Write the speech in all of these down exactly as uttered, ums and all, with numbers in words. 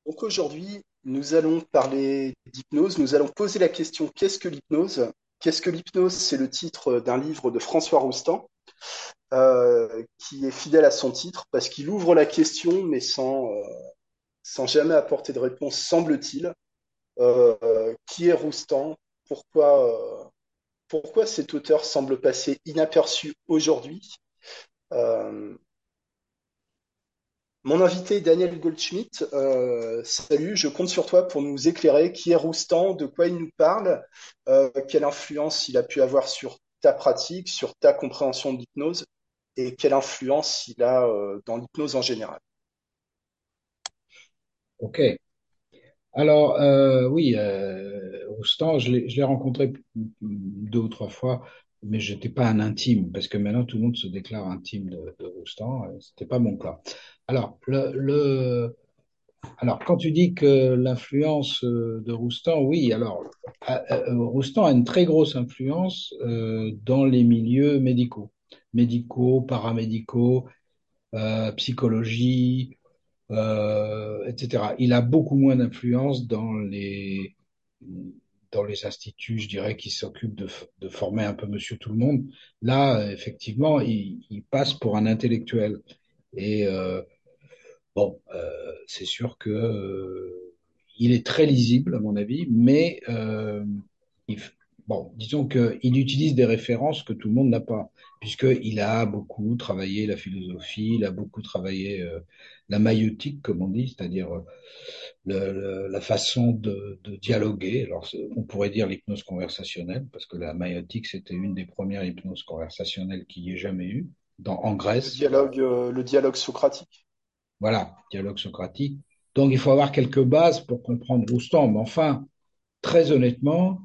Donc aujourd'hui, nous allons parler d'hypnose. Nous allons poser la question qu'est-ce que l'hypnose? Qu'est-ce que l'hypnose? C'est le titre d'un livre de François Roustan, euh, qui est fidèle à son titre parce qu'il ouvre la question, mais sans, euh, sans jamais apporter de réponse, semble-t-il. Euh, euh, qui est Roustan? Pourquoi, euh, pourquoi cet auteur semble passer inaperçu aujourd'hui? Euh, Mon invité est Daniel Goldschmidt. Euh, salut, je compte sur toi pour nous éclairer. Qui est Roustan? De quoi il nous parle? Euh, quelle influence il a pu avoir sur ta pratique, sur ta compréhension de l'hypnose? Et quelle influence il a euh, dans l'hypnose en général? Ok. Alors, euh, oui, euh, Roustan, je l'ai, je l'ai rencontré deux ou trois fois, mais j'étais pas un intime, parce que maintenant tout le monde se déclare intime de, de Roustan. euh, C'était pas mon cas. Alors, le, le, alors, quand tu dis que l'influence euh, de Roustan, oui, alors, euh, euh, Roustan a une très grosse influence euh, dans les milieux médicaux, médicaux, paramédicaux, euh, psychologie, euh, et cetera. Il a beaucoup moins d'influence dans les, dans les instituts, je dirais, qui s'occupent de, f- de former un peu monsieur tout le monde. Là, euh, effectivement, il, il passe pour un intellectuel. Et euh, bon, euh, c'est sûr que euh, il est très lisible, à mon avis, mais euh, il, f- bon, disons qu'il utilise des références que tout le monde n'a pas, puisqu'il a beaucoup travaillé la philosophie, il a beaucoup travaillé euh, la maïeutique, comme on dit, c'est-à-dire euh, le- le- la façon de, de dialoguer. Alors, c'est- on pourrait dire l'hypnose conversationnelle, parce que la maïeutique, c'était une des premières hypnoses conversationnelles qu'il y ait jamais eu, dans, en Le Grèce. dialogue, euh, le dialogue socratique. Voilà, dialogue socratique. Donc, il faut avoir quelques bases pour comprendre Roustan. Mais enfin, très honnêtement,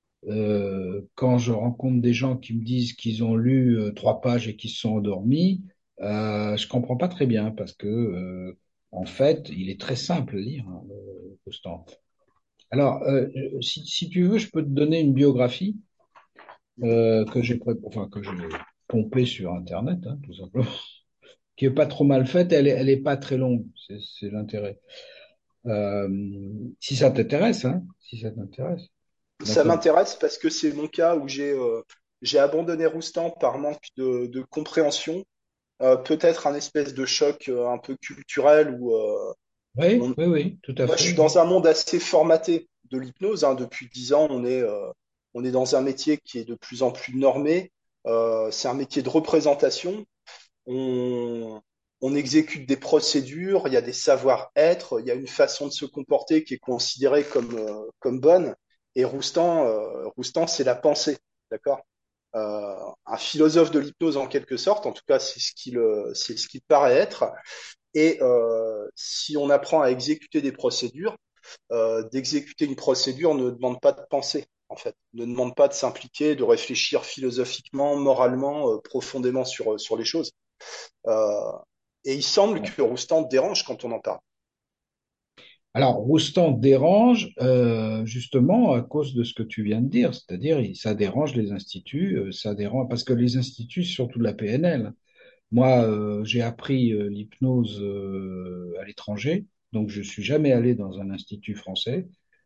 euh, quand je rencontre des gens qui me disent qu'ils ont lu euh, trois pages et qu'ils se sont endormis, euh, je comprends pas très bien parce que, euh, en fait, il est très simple à lire, hein, le- Roustan. Alors, euh, si, si tu veux, je peux te donner une biographie Mhm. euh, que j'ai pré- enfin, que j'ai pompée sur Internet, hein, tout simplement, qui est pas trop mal faite. Elle est, elle est pas très longue, c'est c'est l'intérêt. Euh, si ça t'intéresse, hein, si ça t'intéresse. Ça D'accord. m'intéresse parce que c'est mon cas où j'ai euh, j'ai abandonné Roustan par manque de, de compréhension. Euh, peut-être un espèce de choc euh, un peu culturel où euh, Oui, on, oui, oui, tout à moi, je fait. suis dans un monde assez formaté de l'hypnose, hein. Depuis dix ans, on est, euh, on est dans un métier qui est de plus en plus normé. Euh, c'est un métier de représentation. On, on exécute des procédures, il y a des savoir-être, il y a une façon de se comporter qui est considérée comme, euh, comme bonne. Et Roustan, euh, Roustan, c'est la pensée, d'accord? Euh, un philosophe de l'hypnose en quelque sorte, en tout cas, c'est ce qu'il, euh, c'est ce qu'il paraît être. Et euh, si on apprend à exécuter des procédures, euh, d'exécuter une procédure ne demande pas de penser, en fait, ne demande pas de s'impliquer, de réfléchir philosophiquement, moralement, euh, profondément sur, sur les choses. Euh, et il semble que Roustan dérange quand on en parle. Alors, Roustan dérange euh, justement à cause de ce que tu viens de dire, c'est-à-dire il- ça dérange les instituts, euh, ça dérange parce que les instituts, surtout la P N L. Moi, euh, j'ai appris euh, l'hypnose euh, à l'étranger, donc je suis jamais allé dans un institut français.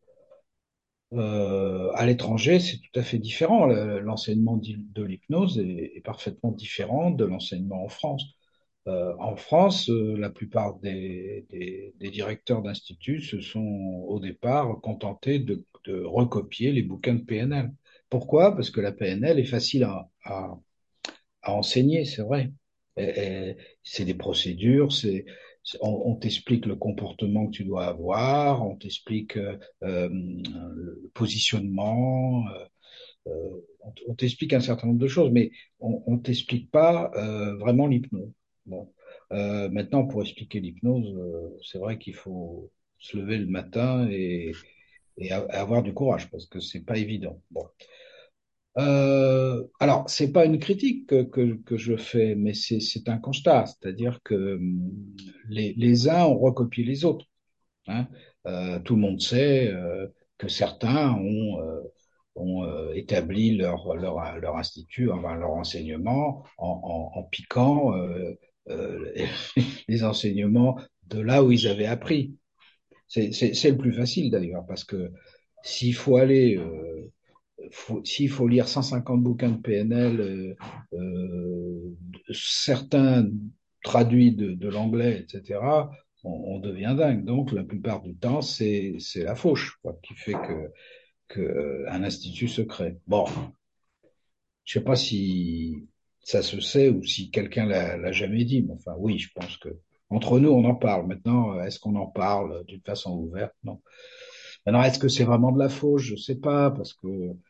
Euh, à l'étranger, c'est tout à fait différent. Le- L'enseignement d'hy- de l'hypnose est, est parfaitement différent de l'enseignement en France. Euh, en France, euh, la plupart des, des- des directeurs d'instituts se sont au départ contentés de, de recopier les bouquins de P N L. Pourquoi? Parce que la P N L est facile à, à- à enseigner, c'est vrai. Et- et c'est des procédures, c'est, c'est- on, on t'explique le comportement que tu dois avoir, on t'explique euh, euh, le positionnement, euh, euh, on, t- on t'explique un certain nombre de choses, mais on, on t'explique pas euh, vraiment l'hypnose. Bon. Euh, maintenant, pour expliquer l'hypnose, euh, c'est vrai qu'il faut se lever le matin et, et a- avoir du courage parce que c'est pas évident. Bon. Euh, alors, c'est pas une critique que, que, que je fais, mais c'est c'est un constat, c'est-à-dire que hum, les, les uns ont recopié les autres, hein. Euh, tout le monde sait euh, que certains ont, euh, ont euh, établi leur, leur, leur institut, enfin, leur enseignement en, en, en piquant euh, euh, les enseignements de là où ils avaient appris. C'est, c'est, c'est le plus facile d'ailleurs, parce que s'il faut aller, euh, faut- s'il faut lire cent cinquante bouquins de P N L, euh, euh, certains traduits de, de l'anglais, et cetera, on, on devient dingue. Donc, la plupart du temps, c'est, c'est la fauche, quoi, qui fait que, que, euh, un institut se crée. Bon, je sais pas si ça se sait ou si quelqu'un l'a l'a jamais dit, mais enfin, oui, je pense que entre nous, on en parle. Maintenant, est-ce qu'on en parle d'une façon ouverte? Non. Maintenant, est-ce que c'est vraiment de la fauche? Je sais pas, parce que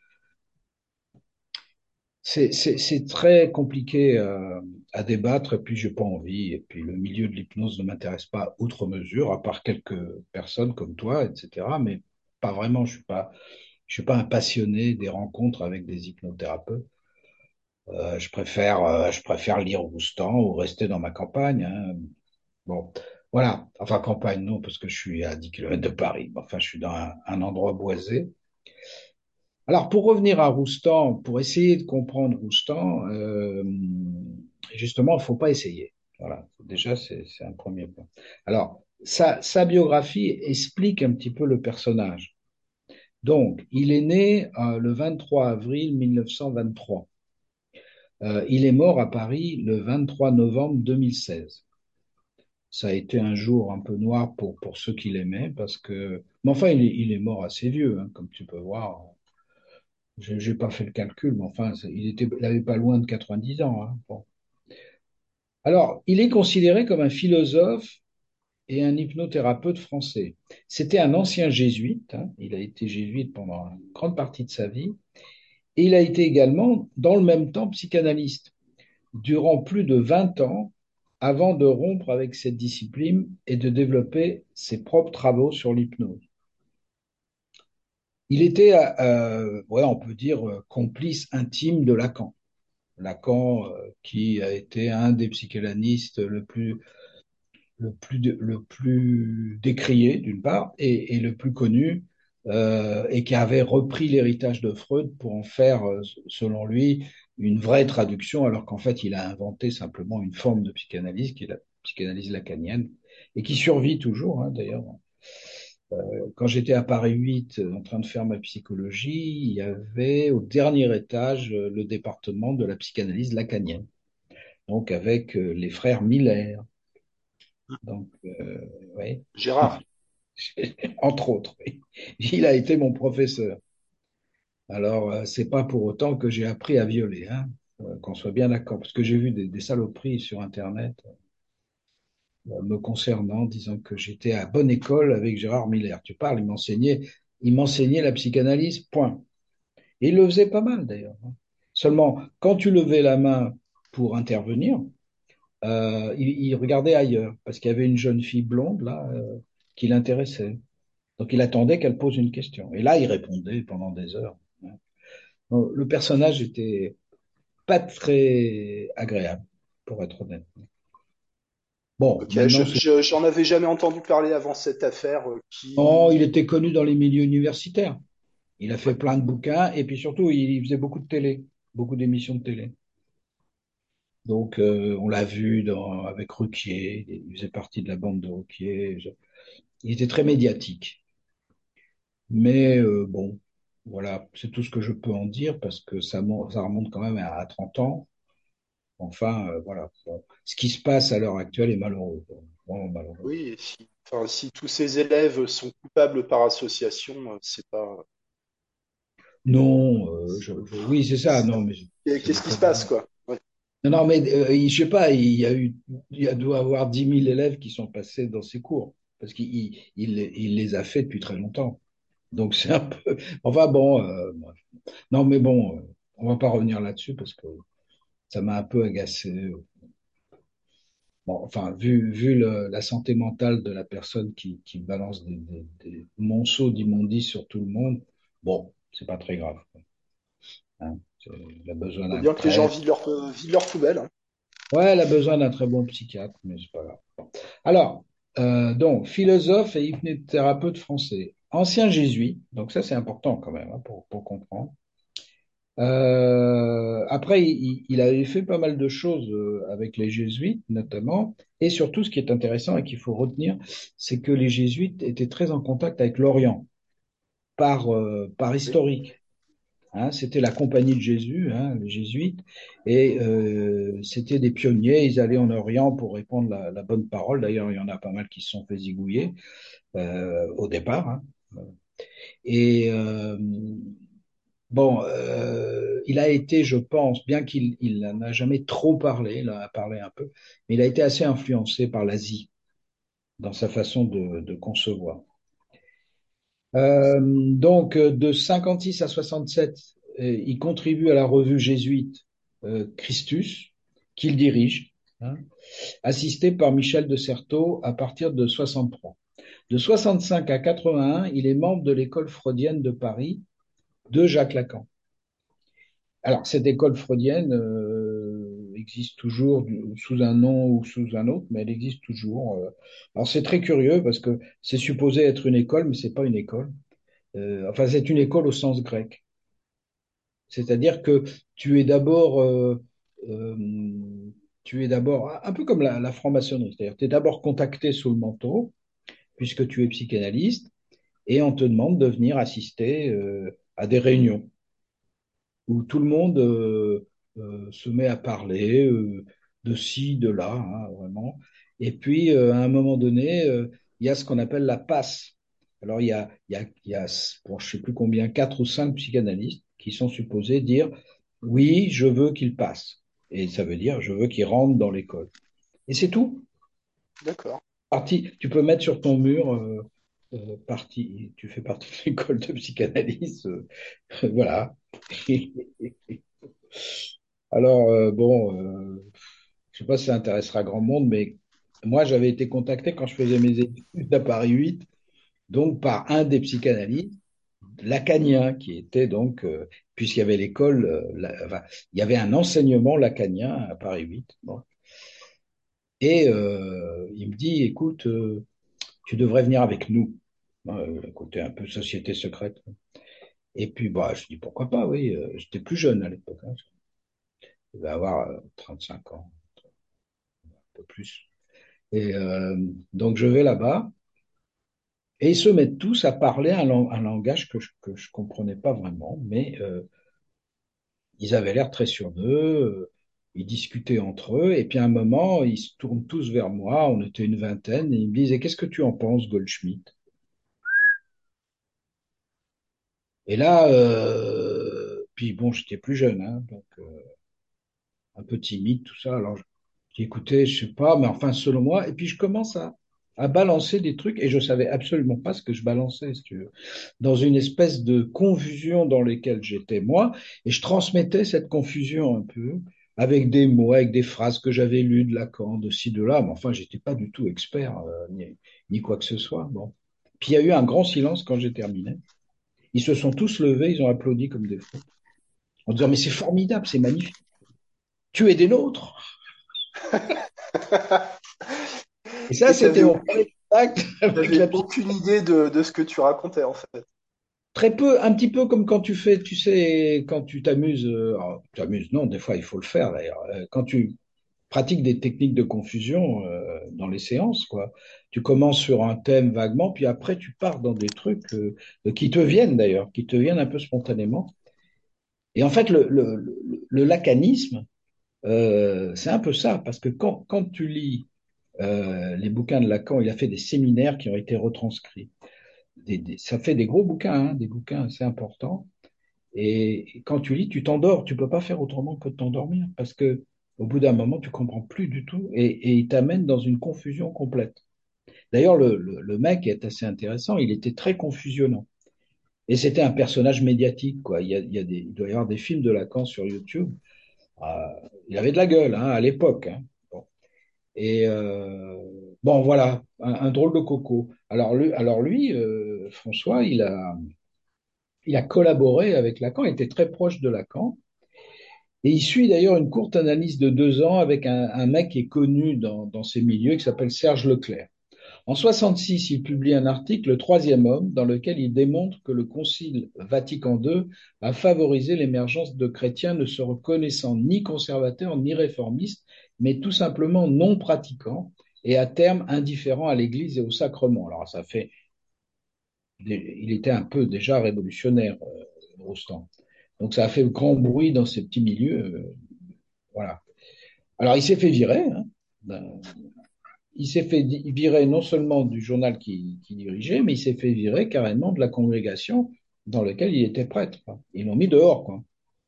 c'est c'est- c'est très compliqué euh, à débattre, et puis j'ai pas envie. Et puis le milieu de l'hypnose ne m'intéresse pas outre mesure, à part quelques personnes comme toi, et cetera. Mais pas vraiment. Je suis pas, je suis pas un passionné des rencontres avec des hypnothérapeutes. Euh, je préfère, euh, je préfère lire Roustan ou rester dans ma campagne, hein. Bon, voilà. Enfin, campagne, non, parce que je suis à dix kilomètres de Paris. Enfin, je suis dans un, un endroit boisé. Alors, pour revenir à Roustan, pour essayer de comprendre Roustan, euh, justement, il ne faut pas essayer. Voilà, déjà, c'est c'est un premier point. Alors, sa, sa biographie explique un petit peu le personnage. Donc, il est né euh, le vingt-trois avril mille neuf cent vingt-trois. Euh, il est mort à Paris le vingt-trois novembre deux mille seize. Ça a été un jour un peu noir pour, pour ceux qui l'aimaient, parce que... Mais enfin, il est, il est mort assez vieux, hein, comme tu peux voir. Je n'ai pas fait le calcul, mais enfin, il était, il avait pas loin de quatre-vingt-dix ans, hein. Bon. Alors, il est considéré comme un philosophe et un hypnothérapeute français. C'était un ancien jésuite, hein. Il a été jésuite pendant une grande partie de sa vie, et il a été également, dans le même temps, psychanalyste, durant plus de vingt ans, avant de rompre avec cette discipline et de développer ses propres travaux sur l'hypnose. Il était, euh, ouais, on peut dire, euh, complice intime de Lacan. Lacan, euh, qui a été un des psychanalystes le plus, le plus, le plus décrié, d'une part, et, et le plus connu, euh, et qui avait repris l'héritage de Freud pour en faire, euh, selon lui, une vraie traduction, alors qu'en fait, il a inventé simplement une forme de psychanalyse, qui est la psychanalyse lacanienne, et qui survit toujours, hein, d'ailleurs. Quand j'étais à Paris huit, euh, en train de faire ma psychologie, il y avait au dernier étage euh, le département de la psychanalyse lacanienne, donc avec euh, les frères Miller. Donc, euh, oui, Gérard. entre autres, oui. Il a été mon professeur. Alors, euh, c'est pas pour autant que j'ai appris à violer, hein, euh, qu'on soit bien d'accord, parce que j'ai vu des, des saloperies sur Internet euh, me concernant, disant que j'étais à bonne école avec Gérard Miller. Tu parles, il m'enseignait, il m'enseignait la psychanalyse, point. Et il le faisait pas mal d'ailleurs, hein. Seulement, quand tu levais la main pour intervenir, euh, il, il regardait ailleurs, parce qu'il y avait une jeune fille blonde là euh, qui l'intéressait. Donc il attendait qu'elle pose une question. Et là, il répondait pendant des heures, hein. Donc, le personnage était pas très agréable, pour être honnête. Bon, Ok, maintenant, je, c'est... je- j'en avais jamais entendu parler avant cette affaire euh, Oh, il qui. était connu dans les milieux universitaires. Il a fait Ouais. plein de bouquins, et puis surtout, il faisait beaucoup de télé, beaucoup d'émissions de télé. Donc, euh, on l'a vu dans, avec Ruquier, il faisait partie de la bande de Ruquier. Je- Il était très médiatique. Mais euh, bon, voilà, c'est tout ce que je peux en dire parce que ça, mon- ça remonte quand même à, à trente ans. Enfin, euh, voilà. Bon. Ce qui se passe à l'heure actuelle est malheureux, quoi. Vraiment malheureux. Oui, et si, enfin, si tous ces élèves sont coupables par association, euh, c'est pas. Non, euh, je, je- oui, c'est ça. Non, mais Et c'est des qu'est-ce qui très se bons. passe, quoi? Ouais. Non, non, mais euh, il- je sais pas, il y a eu, il y a doit avoir dix mille élèves qui sont passés dans ces cours parce qu'il il, il les il les a fait depuis très longtemps. Donc c'est un peu. Enfin bon, euh, bref. Non, mais bon, euh, on va pas revenir là-dessus parce que ça m'a un peu agacé. Bon, enfin, vu, vu le- la santé mentale de la personne qui, qui balance des, des, des monceaux d'immondices sur tout le monde, bon, c'est pas très grave, hein. C'est- Elle a besoin Faut d'un bien que les gens prêtre. vident leur, euh, vident leur poubelle, hein. Ouais, elle a besoin d'un très bon psychiatre, mais c'est pas grave. Alors, euh, donc, philosophe et hypnothérapeute français, ancien jésuite, donc ça c'est important quand même, hein, pour, pour comprendre. Euh, après, il, il avait fait pas mal de choses euh, avec les jésuites, notamment. Et surtout, ce qui est intéressant et qu'il faut retenir, c'est que les jésuites étaient très en contact avec l'Orient, par, euh, par Oui. historique. Hein. C'était la compagnie de Jésus, hein, les jésuites, et euh, c'était des pionniers. Ils allaient en Orient pour répandre la, la bonne parole. D'ailleurs, il y en a pas mal qui se sont fait zigouiller euh, au départ. Hein. Et euh, bon, euh, il a été, je pense, bien qu'il il n'a jamais trop parlé, il en a parlé un peu, mais il a été assez influencé par l'Asie dans sa façon de, de concevoir. Euh, donc, euh, de cinquante-six à soixante-sept, euh, il contribue à la revue jésuite euh, Christus, qu'il dirige, hein, assisté par Michel de Certeau à partir de soixante-trois. De soixante-cinq à quatre-vingt-un, il est membre de l'école freudienne de Paris de Jacques Lacan. Alors, cette école freudienne euh, existe toujours du- sous un nom ou sous un autre, mais elle existe toujours. euh. Alors, c'est très curieux parce que c'est supposé être une école, mais c'est pas une école. Euh, enfin, c'est une école au sens grec. C'est-à-dire que tu es d'abord, euh, euh, tu es d'abord un peu comme la, la franc-maçonnerie. C'est-à-dire, tu es d'abord contacté sous le manteau, puisque tu es psychanalyste, et on te demande de venir assister euh, à des réunions où tout le monde euh, euh, se met à parler euh, de ci, de là, hein, vraiment. Et puis, euh, à un moment donné, euh, il y a ce qu'on appelle la passe. Alors, il y a, il y a, il y a bon, je ne sais plus combien, quatre ou cinq psychanalystes qui sont supposés dire, oui, je veux qu'il passe. Et ça veut dire, je veux qu'il rentre dans l'école. Et c'est tout. D'accord. Parti, tu peux mettre sur ton mur, euh, euh, parti, tu fais partie de l'école de psychanalyse, euh, voilà. Alors, euh, bon, euh, je ne sais pas si ça intéressera grand monde, mais moi, j'avais été contacté quand je faisais mes études à Paris huit, donc par un des psychanalystes, lacanien, qui était donc, euh, puisqu'il y avait l'école, euh, la- enfin, il y avait un enseignement lacanien à Paris huit. Bon. Et euh, il me dit, écoute, euh, tu devrais venir avec nous. Euh, côté un peu société secrète. Et puis, bah, je dis, pourquoi pas, oui. euh, J'étais plus jeune à l'époque, hein, je devais avoir euh, trente-cinq ans, un peu plus. Et euh, donc je vais là-bas et ils se mettent tous à parler un, lang- un langage que je, que je comprenais pas vraiment, mais euh, ils avaient l'air très sur d'eux, euh, ils discutaient entre eux et puis à un moment ils se tournent tous vers moi, on était une vingtaine et ils me disent et qu'est-ce que tu en penses, Goldschmidt? Et là, euh, puis bon, j'étais plus jeune, hein, donc euh, un peu timide, tout ça. Alors, je dis, écoutez, je sais pas, mais enfin, selon moi, et puis je commence à, à balancer des trucs, et je savais absolument pas ce que je balançais, si tu veux, dans une espèce de confusion dans laquelle j'étais moi, et je transmettais cette confusion un peu, avec des mots, avec des phrases que j'avais lues de Lacan, de ci, de là, mais enfin, j'étais pas du tout expert, euh, ni, ni quoi que ce soit. Bon. Puis il y a eu un grand silence quand j'ai terminé. Ils se sont tous levés, ils ont applaudi comme des fous, en disant, mais c'est formidable, c'est magnifique. Tu es des nôtres. Et ça, Et c'était t'avais mon aucune, premier contact avec la t'avais psy. aucune idée de, de ce que tu racontais en fait. Très peu, un petit peu comme quand tu fais, tu sais, quand tu t'amuses, euh, alors, tu t'amuses, non, des fois il faut le faire d'ailleurs, euh, quand tu pratiques des techniques de confusion euh, dans les séances, quoi. Tu commences sur un thème vaguement, puis après tu pars dans des trucs euh, qui te viennent d'ailleurs, qui te viennent un peu spontanément. Et en fait, le, le, le, le lacanisme, euh, c'est un peu ça, parce que quand, quand tu lis euh, les bouquins de Lacan, il a fait des séminaires qui ont été retranscrits. Des, des- ça fait des gros bouquins, hein, des bouquins assez importants. Et, et quand tu lis, tu t'endors. Tu peux pas faire autrement que de t'endormir parce que au bout d'un moment, tu comprends plus du tout et, et il t'amène dans une confusion complète. D'ailleurs, le, le, le mec est assez intéressant. Il était très confusionnant et c'était un personnage médiatique, quoi. Il y a, il y a des, il doit y avoir des films de Lacan sur YouTube. Ah, il avait de la gueule, hein, à l'époque, hein. Bon. Et euh, bon, voilà, un, un drôle de coco. Alors lui, alors lui euh, François, il a, il a collaboré avec Lacan, il était très proche de Lacan. Et il suit d'ailleurs une courte analyse de deux ans avec un, un mec qui est connu dans, dans ces milieux qui s'appelle Serge Leclerc. En soixante-six, il publie un article, Le Troisième Homme, dans lequel il démontre que le Concile Vatican deux a favorisé l'émergence de chrétiens ne se reconnaissant ni conservateurs ni réformistes, mais tout simplement non pratiquants et à terme indifférents à l'Église et au sacrement. Alors ça fait, il était un peu déjà révolutionnaire, euh, Rostand. Donc ça a fait grand bruit dans ces petits milieux. Euh, voilà. Alors il s'est fait virer, hein, il s'est fait virer non seulement du journal qu'il qui dirigeait, mais il s'est fait virer carrément de la congrégation dans laquelle il était prêtre. Ils l'ont mis dehors, quoi.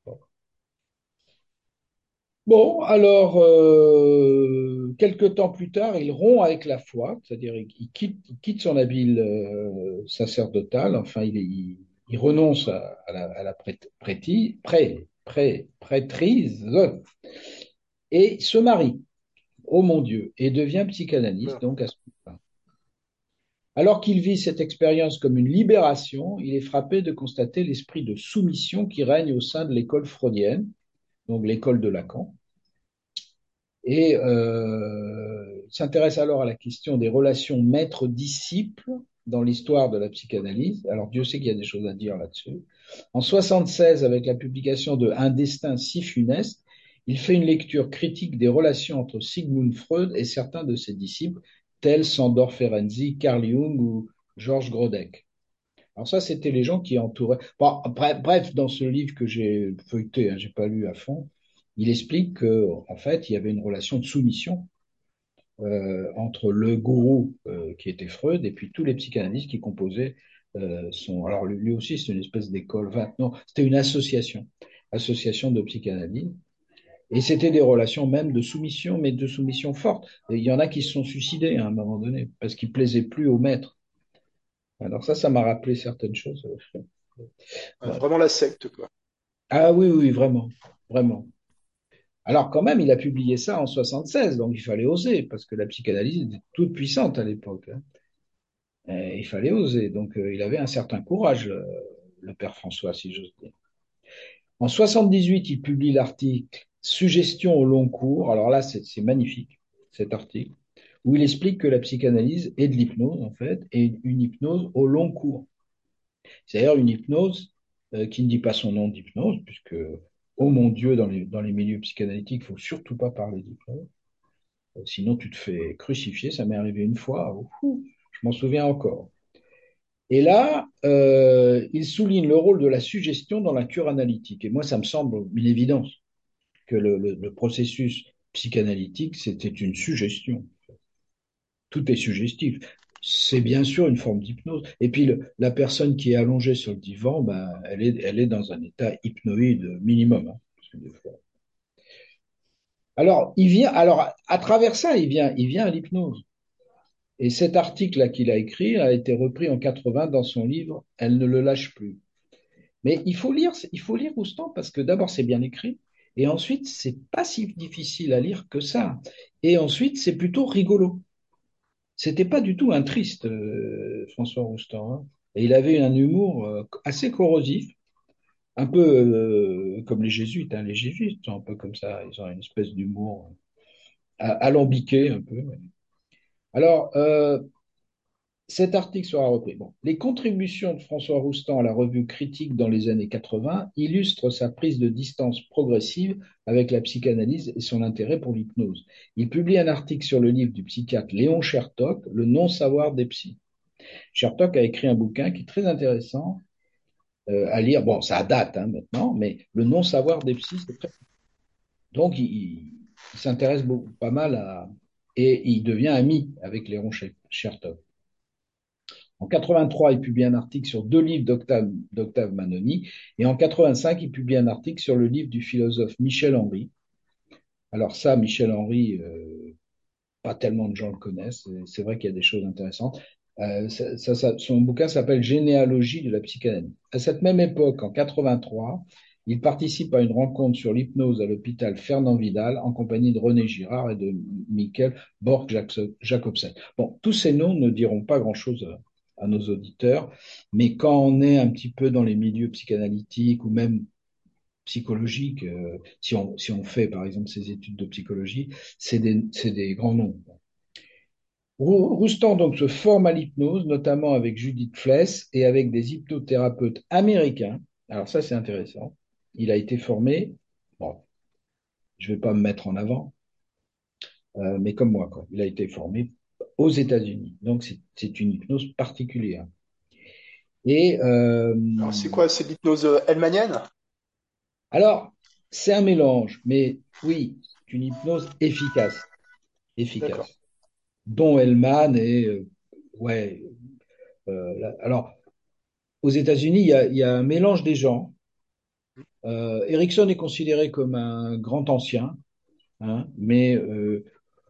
Bon, alors, euh, quelques temps plus tard, il rompt avec la foi, c'est-à-dire il, il quitte, il quitte son habit euh, sacerdotal, enfin, il, il, il renonce à, à la, à la prête, prêti- prêt, prêt, prêtrise et se marie, oh mon Dieu, et devient psychanalyste, Oula. donc à ce moment-là. Alors qu'il vit cette expérience comme une libération, il est frappé de constater l'esprit de soumission qui règne au sein de l'école freudienne, donc l'école de Lacan. Et euh, il s'intéresse alors à la question des relations maître-disciple dans l'histoire de la psychanalyse. Alors Dieu sait qu'il y a des choses à dire là-dessus. En soixante-seize, avec la publication de Un destin si funeste, il fait une lecture critique des relations entre Sigmund Freud et certains de ses disciples, tels Sandor Ferenczi, Carl Jung ou Georges Grodeck. Alors ça, c'était les gens qui entouraient. Bon, bref, bref, dans ce livre que j'ai feuilleté, hein, j'ai pas lu à fond, il explique que en fait, il y avait une relation de soumission euh, entre le gourou euh, qui était Freud et puis tous les psychanalystes qui composaient euh, son. Alors lui aussi, c'est une espèce d'école. Enfin, non, c'était une association, association de psychanalyse. Et c'était des relations même de soumission, mais de soumission forte. Et il y en a qui se sont suicidés hein, à un moment donné parce qu'ils plaisaient plus au maître. Alors ça, ça m'a rappelé certaines choses. Ouais, Ouais. vraiment la secte, quoi. Ah oui, oui, vraiment, vraiment. Alors quand même, il a publié ça en soixante-seize, donc il fallait oser, parce que la psychanalyse était toute puissante à l'époque, hein. Et il fallait oser, donc euh, il avait un certain courage, euh, le père François, si j'ose dire. En soixante-dix-huit, il publie l'article Suggestion au long cours. Alors là, c'est c'est magnifique, cet article, où il explique que la psychanalyse est de l'hypnose, en fait, et une hypnose au long cours. C'est d'ailleurs une hypnose euh, qui ne dit pas son nom d'hypnose, puisque, oh mon Dieu, dans les, dans les milieux psychanalytiques, il ne faut surtout pas parler d'hypnose. Euh, Sinon, tu te fais crucifier. Ça m'est arrivé une fois. Ouh, je m'en souviens encore. Et là, euh, il souligne le rôle de la suggestion dans la cure analytique. Et moi, ça me semble une évidence que le, le, le processus psychanalytique, c'était une suggestion. Tout est suggestif. C'est bien sûr une forme d'hypnose. Et puis, le- la personne qui est allongée sur le divan, ben, elle est, elle est dans un état hypnoïde minimum, hein, parce que des fois- Alors, il vient, alors, à travers ça, il vient, il vient à l'hypnose. Et cet article-là qu'il a écrit a été repris en quatre-vingts dans son livre Elle ne le lâche plus. Mais il faut lire, il faut lire Roustan parce que d'abord, c'est bien écrit. Et ensuite, c'est pas si difficile à lire que ça. Et ensuite, c'est plutôt rigolo. C'était pas du tout un triste, euh, François Roustan, hein. Et il avait un humour euh, assez corrosif, un peu euh, comme les jésuites, hein. Les jésuites sont un peu comme ça, ils ont une espèce d'humour euh, alambiqué un peu. Ouais. Alors, euh, cet article sera repris. Bon. Les contributions de François Roustan à la revue Critique dans les années quatre-vingts illustrent sa prise de distance progressive avec la psychanalyse et son intérêt pour l'hypnose. Il publie un article sur le livre du psychiatre Léon Chertok, Le non-savoir des psys. Chertok a écrit un bouquin qui est très intéressant euh, à lire. Bon, ça date hein, maintenant, mais Le non-savoir des psys, c'est très. Donc, il, il- il s'intéresse beaucoup, pas mal à. Et il devient ami avec Léon Chertok. En quatre-vingt-trois, il publie un article sur deux livres d'Octave, d'Octave Manoni. Et en quatre-vingt-cinq, il publie un article sur le livre du philosophe Michel Henry. Alors ça, Michel Henry, euh, pas tellement de gens le connaissent. C'est vrai qu'il y a des choses intéressantes. Euh, ça, ça, ça, son bouquin s'appelle Généalogie de la psychanalyse. À cette même époque, en quatre-vingt-trois, il participe à une rencontre sur l'hypnose à l'hôpital Fernand Vidal en compagnie de René Girard et de Michael Borg-Jacobsen. Bon, tous ces noms ne diront pas grand-chose à, à nos auditeurs, mais quand on est un petit peu dans les milieux psychanalytiques ou même psychologiques, euh, si, on, si on fait par exemple ces études de psychologie, c'est des, c'est des grands noms. Rou- Roustan donc se forme à l'hypnose, notamment avec Judith Fless et avec des hypnothérapeutes américains. Alors ça, c'est intéressant. Il a été formé, bon, je ne vais pas me mettre en avant, euh, mais comme moi, quoi. Il a été formé aux États-Unis. Donc c'est c'est une hypnose particulière. Et euh, Alors, c'est quoi? C'est de l'hypnose euh, hellmanienne? alors, c'est un mélange, mais oui, c'est une hypnose efficace, D'accord. efficace, dont Hellman est, euh, ouais. euh, là- alors, aux États-Unis, il y a, il y a un mélange des gens. Euh, Erickson est considéré comme un grand ancien, hein, mais euh,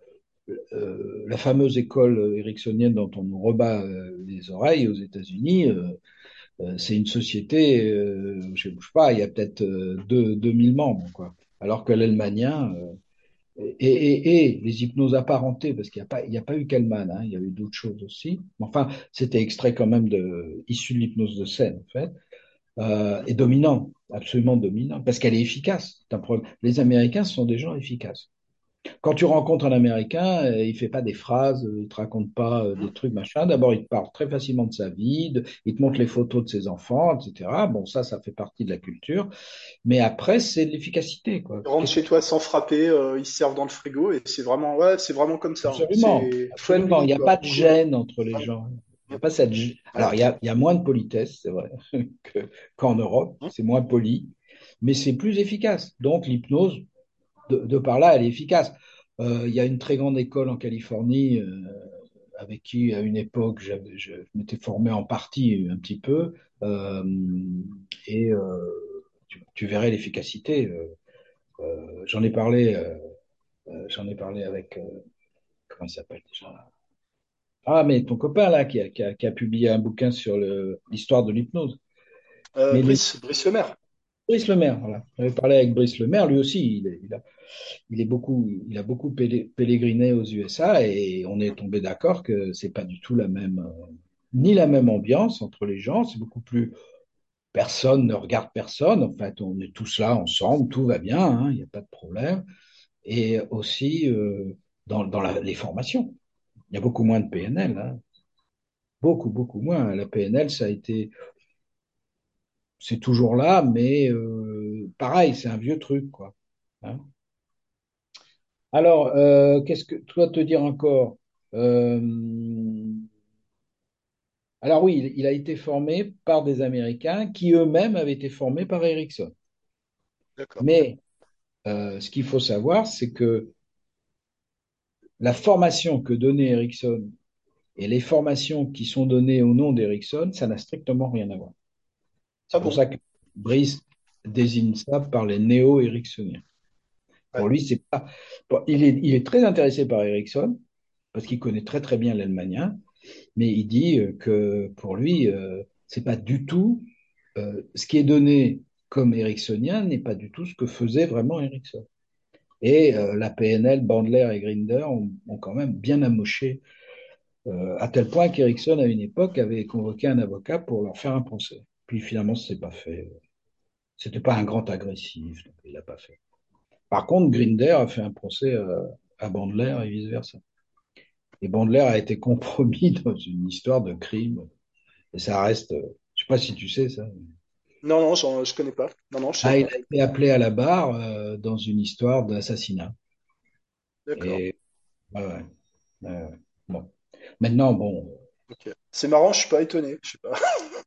euh, la fameuse école ericksonienne dont on nous rebat euh, les oreilles aux États-Unis, euh, euh, c'est une société, euh, je ne sais pas, il y a peut-être euh, deux, deux mille membres, quoi. Alors que l'Allemagnien, euh, et, et, et les hypnoses apparentées, parce qu'il n'y a pas, il y a pas eu Kalman, hein, il y a eu d'autres choses aussi. Enfin, c'était extrait quand même de, issu de l'hypnose de scène, en fait, euh, Mhm. et dominant, absolument dominant, parce qu'elle est efficace. C'est un problème. Les Américains sont des gens efficaces. Quand tu rencontres un Américain, euh, il fait pas des phrases, euh, il te raconte pas euh, Mhm. des trucs, machin. D'abord, il te parle très facilement de sa vie, de- il te montre les photos de ses enfants, et cetera. Bon, ça, ça fait partie de la culture. Mais après, c'est de l'efficacité, quoi. Ils rentrent Qu'est-ce que chez tu... toi sans frapper, euh, ils se servent dans le frigo et c'est vraiment, ouais, c'est vraiment comme ça, hein. Absolument, C'est full absolument. Il on, n'y a pas quoi. de Cool. gêne entre les Ouais. gens. Il n'y a Mhm. pas cette... gê- Ouais. Alors, il y a, il y a moins de politesse, c'est vrai, que- qu'en Europe. Mhm. C'est moins poli, mais c'est plus efficace. Donc, l'hypnose, de, de par là, elle est efficace. Euh, il y a une très grande école en Californie euh, avec qui, à une époque, j'avais- je m'étais formé en partie un petit peu. euh, et euh, tu, tu verrais l'efficacité. euh, euh, j'en ai parlé, euh, euh, j'en ai parlé avec, euh, comment il s'appelle déjà? Ah, mais ton copain là qui a, qui a- qui a publié un bouquin sur le- l'histoire de l'hypnose. Euh, Mais les- Brice, Brice Lemaire. Brice Lemaire, voilà. J'avais parlé avec Brice Lemaire, lui aussi, il, est- il a, il est beaucoup, il a beaucoup pélé- pèleriné aux U S A et on est tombé d'accord que c'est pas du tout la même, euh, ni la même ambiance entre les gens. C'est beaucoup plus personne ne regarde personne. En fait, on est tous là ensemble, tout va bien, hein, il n'y a pas de problème. Et aussi euh, dans, dans la- les formations, il y a beaucoup moins de P N L, hein. Beaucoup, beaucoup moins. La P N L, ça a été, c'est toujours là, mais euh, pareil, c'est un vieux truc, quoi. Hein. Alors, euh, qu'est-ce que toi te dire encore? Euh, alors oui, il, il a été formé par des Américains qui eux-mêmes avaient été formés par Ericsson. D'accord. Mais euh, ce qu'il faut savoir, c'est que la formation que donnait Ericsson et les formations qui sont données au nom d'Ericsson, ça n'a strictement rien à voir. Ah C'est pour bon? ça que Brice désigne ça par les néo-éricksoniens. Pour Ouais. lui, c'est pas. Bon, il est, il est très intéressé par Ericsson parce qu'il connaît très très bien l'allemagnien, mais il dit euh, que pour lui, euh, c'est pas du tout euh, ce qui est donné comme ericksonien n'est pas du tout ce que faisait vraiment Ericsson. Et euh, la P N L, Bandler et Grinder ont, ont quand même bien amoché, euh, à tel point qu'Ericsson, à une époque, avait convoqué un avocat pour leur faire un procès. Puis finalement, ce n'est pas fait. C'était pas un grand agressif, donc il l'a pas fait. Par contre, Grinder a fait un procès à, à Bandler et vice-versa. Et Bandler a été compromis dans une histoire de crime. Et ça reste, euh, je sais pas si tu sais ça. Non, non, j'en- je connais pas. Non, non, je Ah, savais il pas. a été appelé à la barre euh, dans une histoire d'assassinat. D'accord. Et ouais, ouais, ouais, ouais. Bon. Maintenant, bon, Ok. C'est marrant, je suis pas étonné. Je sais pas.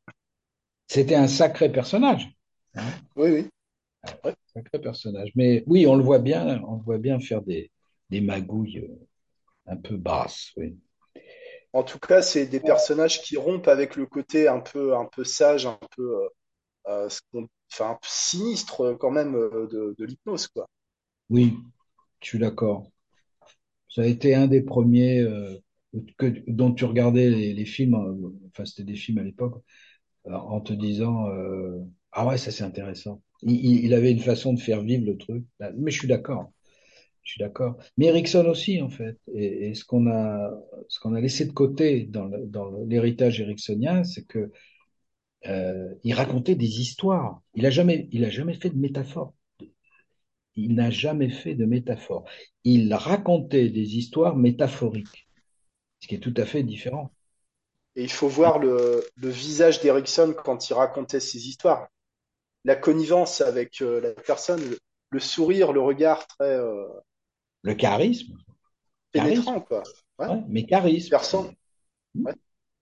c'était un sacré personnage. Hein, Oui, oui. Ouais. sacré personnage. Mais oui, on le voit bien, on le voit bien faire des, des magouilles euh, un peu basses. Oui. En tout cas, c'est des personnages qui rompent avec le côté un peu, un peu sage, un peu, euh, euh, ce qu'on- enfin, un peu sinistre euh, quand même euh, de, de l'hypnose, quoi. Oui, je suis d'accord. Ça a été un des premiers euh, que, dont tu regardais les, les films, euh, enfin c'était des films à l'époque, euh, en te disant euh, ah ouais, ça c'est intéressant. Il, il- il avait une façon de faire vivre le truc. Mais je suis d'accord, je suis d'accord. Mais Erickson aussi en fait. Et, et ce qu'on a, ce qu'on a laissé de côté dans le- dans l'héritage ericksonien, c'est que euh, il racontait des histoires. Il a jamais, il a jamais fait de métaphore. Il n'a jamais fait de métaphore. Il racontait des histoires métaphoriques. ce qui est tout à fait différent. Et il faut voir le, le visage d'Erickson quand il racontait ses histoires. La connivence avec euh, la personne, le, le sourire, le regard très euh, Le charisme, charisme, pénétrant, quoi. Ouais, ouais, mais charisme, personne. c'est. Ouais.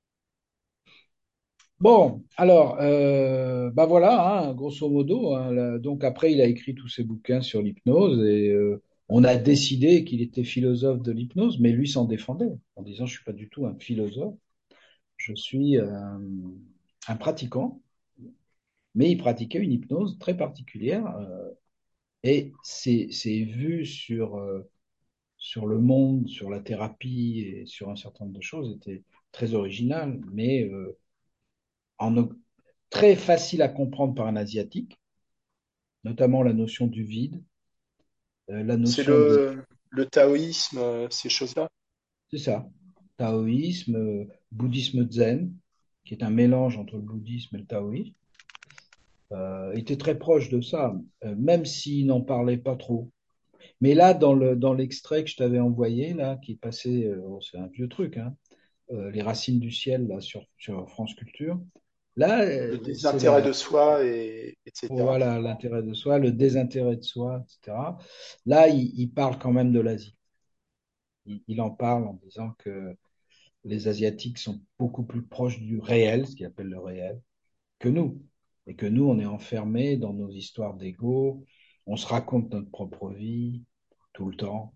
Bon, alors, euh, bah voilà, hein, grosso modo. Hein, là, donc après, il a écrit tous ses bouquins sur l'hypnose et euh, on a décidé qu'il était philosophe de l'hypnose, mais lui s'en défendait en disant, je suis pas du tout un philosophe, je suis euh, un pratiquant, mais il pratiquait une hypnose très particulière euh, et ses, ses vues sur, euh, sur le monde, sur la thérapie et sur un certain nombre de choses étaient très originales, mais euh, en, très facile à comprendre par un asiatique, notamment la notion du vide, euh, la C'est notion des... le, le taoïsme, euh, ces choses-là. C'est ça, taoïsme, euh, bouddhisme zen, qui est un mélange entre le bouddhisme et le taoïsme, euh, était très proche de ça, euh, même s'il n'en parlait pas trop. Mais là, dans le, dans l'extrait que je t'avais envoyé, là, qui est passé, euh, oh, c'est un vieux truc, hein, euh, Les Racines du ciel, là, sur, sur France Culture, là, Le euh, c'est désintérêt la, de soi, et, etc. voilà, l'intérêt de soi, le désintérêt de soi, et cetera. Là, il, il parle quand même de l'Asie. Il, il en parle en disant que les Asiatiques sont beaucoup plus proches du réel, ce qu'il appelle le réel, que nous. Et que nous, on est enfermés dans nos histoires d'ego, on se raconte notre propre vie tout le temps.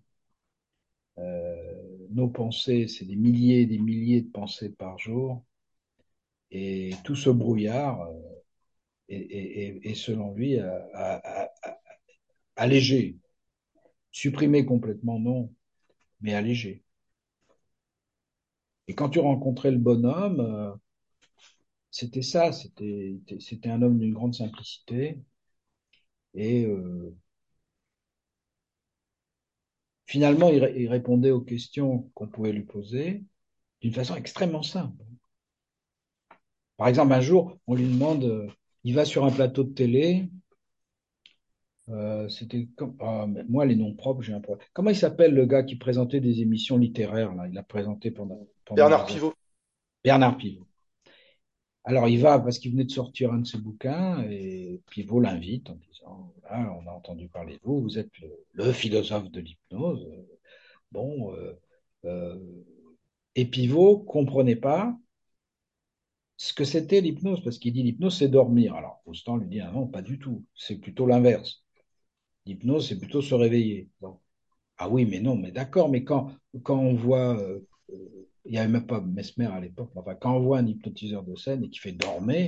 Euh, nos pensées, c'est des milliers et des milliers de pensées par jour. Et tout ce brouillard euh, est, est- est- est, selon lui, à, à- à- allégé. Supprimer complètement, non, mais allégé. Et quand tu rencontrais le bonhomme, euh, c'était ça, c'était, c'était un homme d'une grande simplicité. Et euh, finalement, il, il répondait aux questions qu'on pouvait lui poser d'une façon extrêmement simple. Par exemple, un jour, on lui demande, euh, il va sur un plateau de télé, euh, c'était comme, ah, mais moi, les noms propres, j'ai un problème. Comment il s'appelle le gars qui présentait des émissions littéraires, là? Il a présenté pendant, pendant Bernard des années. Pivot. Bernard Pivot. Alors il va parce qu'il venait de sortir un de ses bouquins et Pivot l'invite en disant, voilà, on a entendu parler de vous, vous êtes le, le philosophe de l'hypnose. Bon, euh, euh, et Pivot comprenait pas ce que c'était l'hypnose parce qu'il dit l'hypnose c'est dormir. Alors Roustan lui dit ah non, pas du tout, c'est plutôt l'inverse. L'hypnose c'est plutôt se réveiller. Bon. Ah oui, mais non, mais d'accord, mais quand, quand on voit, euh, euh, il n'y avait même pas Mesmer à l'époque, mais enfin, quand on voit un hypnotiseur de scène et qui fait dormir,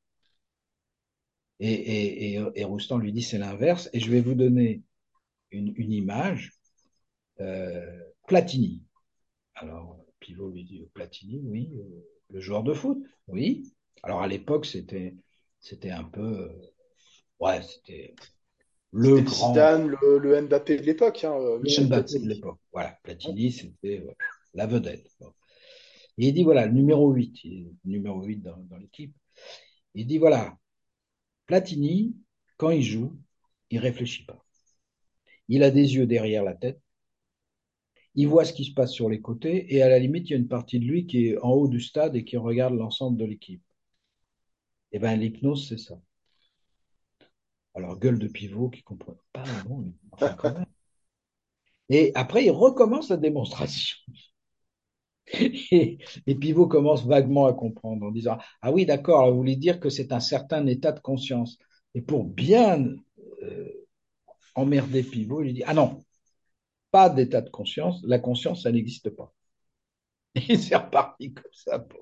Et, et, et, et Roustan lui dit c'est l'inverse. Et je vais vous donner une, une image. Euh, Platini. Alors, Pivot lui dit Platini, oui. Euh, le joueur de foot, oui. Alors, à l'époque, c'était, c'était un peu. Euh, ouais, c'était le C'était le grand. Zidane, le, le Mbappé de l'époque, hein, euh, Le Michel Mbappé de Platini. l'époque. Voilà, Platini, c'était euh, la vedette. Bon. Et il dit voilà, le numéro huit, il est numéro huit dans, dans l'équipe. Il dit voilà, Platini, quand il joue, il réfléchit pas. Il a des yeux derrière la tête. Il voit ce qui se passe sur les côtés et à la limite, il y a une partie de lui qui est en haut du stade et qui regarde l'ensemble de l'équipe. Et bien, l'hypnose, c'est ça. Alors, gueule de pivot qui comprend pas, non, enfin quand même. Et après, il recommence la démonstration. Et, et Pivot commence vaguement à comprendre en disant, ah oui, d'accord, alors vous voulez dire que c'est un certain état de conscience. Et pour bien euh, emmerder Pivot, il lui dit, ah non, pas d'état de conscience, la conscience, ça n'existe pas. Et c'est reparti comme ça. Pour...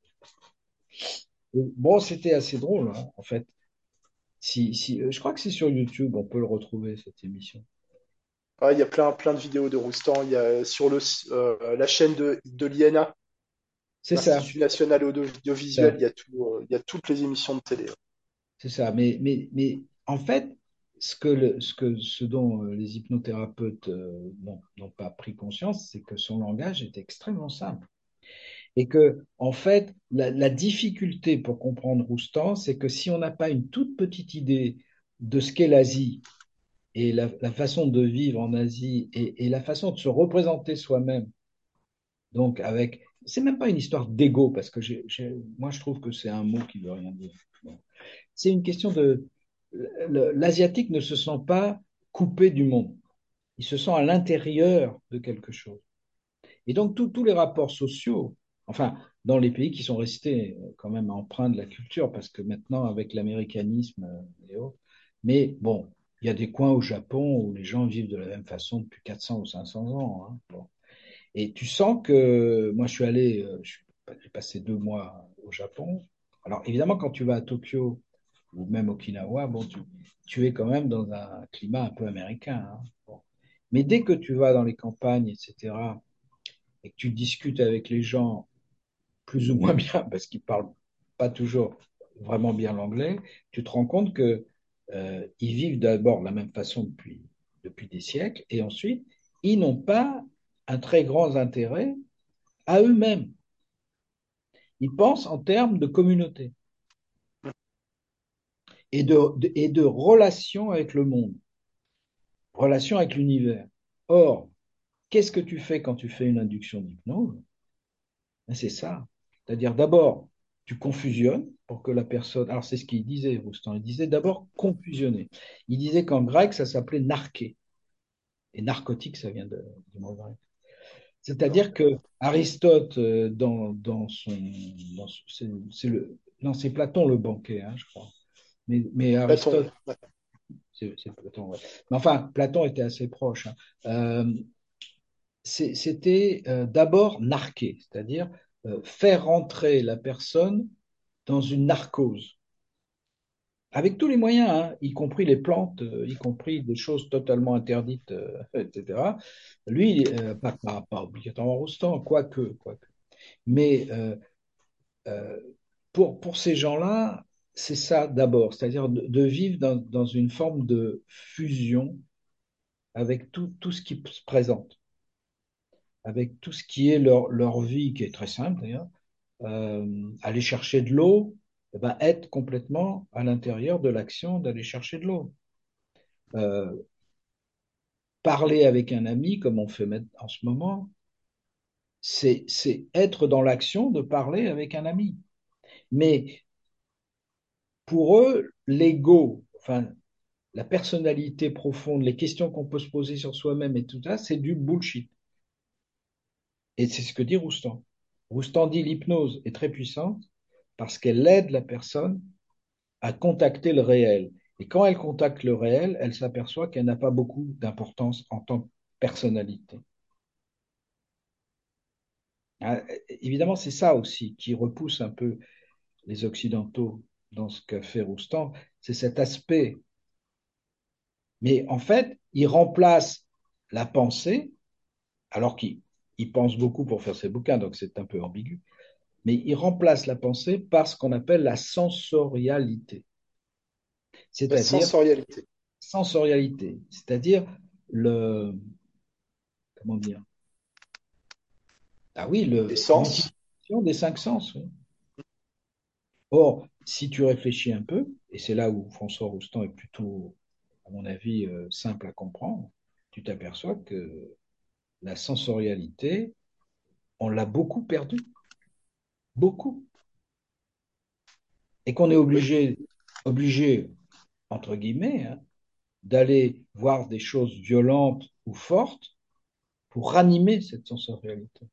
Bon, c'était assez drôle, hein, en fait. Si, si, euh, je crois que c'est sur YouTube, on peut le retrouver, cette émission. Ouais, il y a plein, plein de vidéos de Roustan. Il y a sur le, euh, la chaîne de, de l'I N A, C'est ça, l'Institut national c'est audiovisuel, ça, il y a tout, euh, il y a toutes les émissions de télé. c'est ça. Mais, mais, mais en fait, ce que le, ce que, ce dont euh, les hypnothérapeutes euh, n'ont n'ont pas pris conscience, c'est que son langage est extrêmement simple. Et que, en fait, la, la difficulté pour comprendre Roustan, c'est que si on n'a pas une toute petite idée de ce qu'est l'Asie et la, la façon de vivre en Asie et, et la façon de se représenter soi-même Donc, avec, c'est même pas une histoire d'ego, parce que j'ai, j'ai- moi, je trouve que c'est un mot qui veut rien dire. Bon. C'est une question de, le- l'Asiatique ne se sent pas coupé du monde. Il se sent à l'intérieur de quelque chose. Et donc, tous tous les rapports sociaux, enfin, dans les pays qui sont restés euh, quand même empreints de la culture, parce que maintenant, avec l'américanisme euh, et autres, mais bon, il y a des coins au Japon où les gens vivent de la même façon depuis quatre cents ou cinq cents ans, hein. Bon. Et tu sens que, moi, je suis allé, euh, je suis- j'ai passé deux mois au Japon. Alors, évidemment, quand tu vas à Tokyo ou même Okinawa, bon, tu, tu es quand même dans un climat un peu américain, hein. Bon. Mais dès que tu vas dans les campagnes, et cetera, et que tu discutes avec les gens plus ou moins bien, parce qu'ils parlent pas toujours vraiment bien l'anglais, tu te rends compte que euh, ils vivent d'abord de la même façon depuis, depuis des siècles, et ensuite, ils n'ont pas un très grand intérêt à eux-mêmes. Ils pensent en termes de communauté et de, de- et de relation avec le monde, relation avec l'univers. Or, qu'est-ce que tu fais quand tu fais une induction d'hypnose? Ben, c'est ça. C'est-à-dire d'abord, tu confusionnes pour que la personne. Alors, c'est ce qu'il disait, Roustan. Il disait d'abord confusionner. Il disait qu'en grec, ça s'appelait narquer. Et narcotique, ça vient de, du mot grec. D'accord. C'est-à-dire que Aristote, euh, dans, dans son. Dans son- c'est, c'est le, non, c'est Platon le banquet, hein, je crois. Mais, mais Platon, Aristote, ouais. c'est c'est Platon, ouais. Mais enfin, Platon était assez proche, hein. Euh, c'est- C'était euh, d'abord narquer, c'est-à-dire euh, faire rentrer la personne dans une narcose, avec tous les moyens, hein, y compris les plantes, euh, y compris des choses totalement interdites, euh, et cetera. Lui, euh, pas, pas, pas obligatoirement Roustan, quoique, quoique. Mais euh, euh, pour, pour ces gens-là, c'est ça d'abord, c'est-à-dire de, de vivre dans, dans une forme de fusion avec tout, tout ce qui se présente, avec tout ce qui est leur, leur vie, qui est très simple d'ailleurs. Euh, aller chercher de l'eau, eh ben, être complètement à l'intérieur de l'action d'aller chercher de l'eau. Euh, Parler avec un ami, comme on fait en ce moment, c'est, c'est être dans l'action de parler avec un ami. Mais pour eux, l'ego, enfin, la personnalité profonde, les questions qu'on peut se poser sur soi-même et tout ça, c'est du bullshit. Et c'est ce que dit Roustan. Roustan dit l'hypnose est très puissante parce qu'elle aide la personne à contacter le réel. Et quand elle contacte le réel, elle s'aperçoit qu'elle n'a pas beaucoup d'importance en tant que personnalité. Ah, évidemment, c'est ça aussi qui repousse un peu les Occidentaux dans ce qu'a fait Roustan, c'est cet aspect. Mais en fait, il remplace la pensée, alors qu'il il pense beaucoup pour faire ses bouquins, donc c'est un peu ambigu, mais il remplace la pensée par ce qu'on appelle la sensorialité, La c'est-à-dire sensorialité. sensorialité, c'est-à-dire le, comment dire, ah oui, Les le, sens. l'amplification des cinq sens. Oui. Or, si tu réfléchis un peu, et c'est là où François Roustan est plutôt, à mon avis, euh, simple à comprendre, tu t'aperçois que la sensorialité, on l'a beaucoup perdue, beaucoup, et qu'on est Oui. obligé, obligé, entre guillemets, hein, d'aller voir des choses violentes ou fortes pour ranimer cette sensorialité.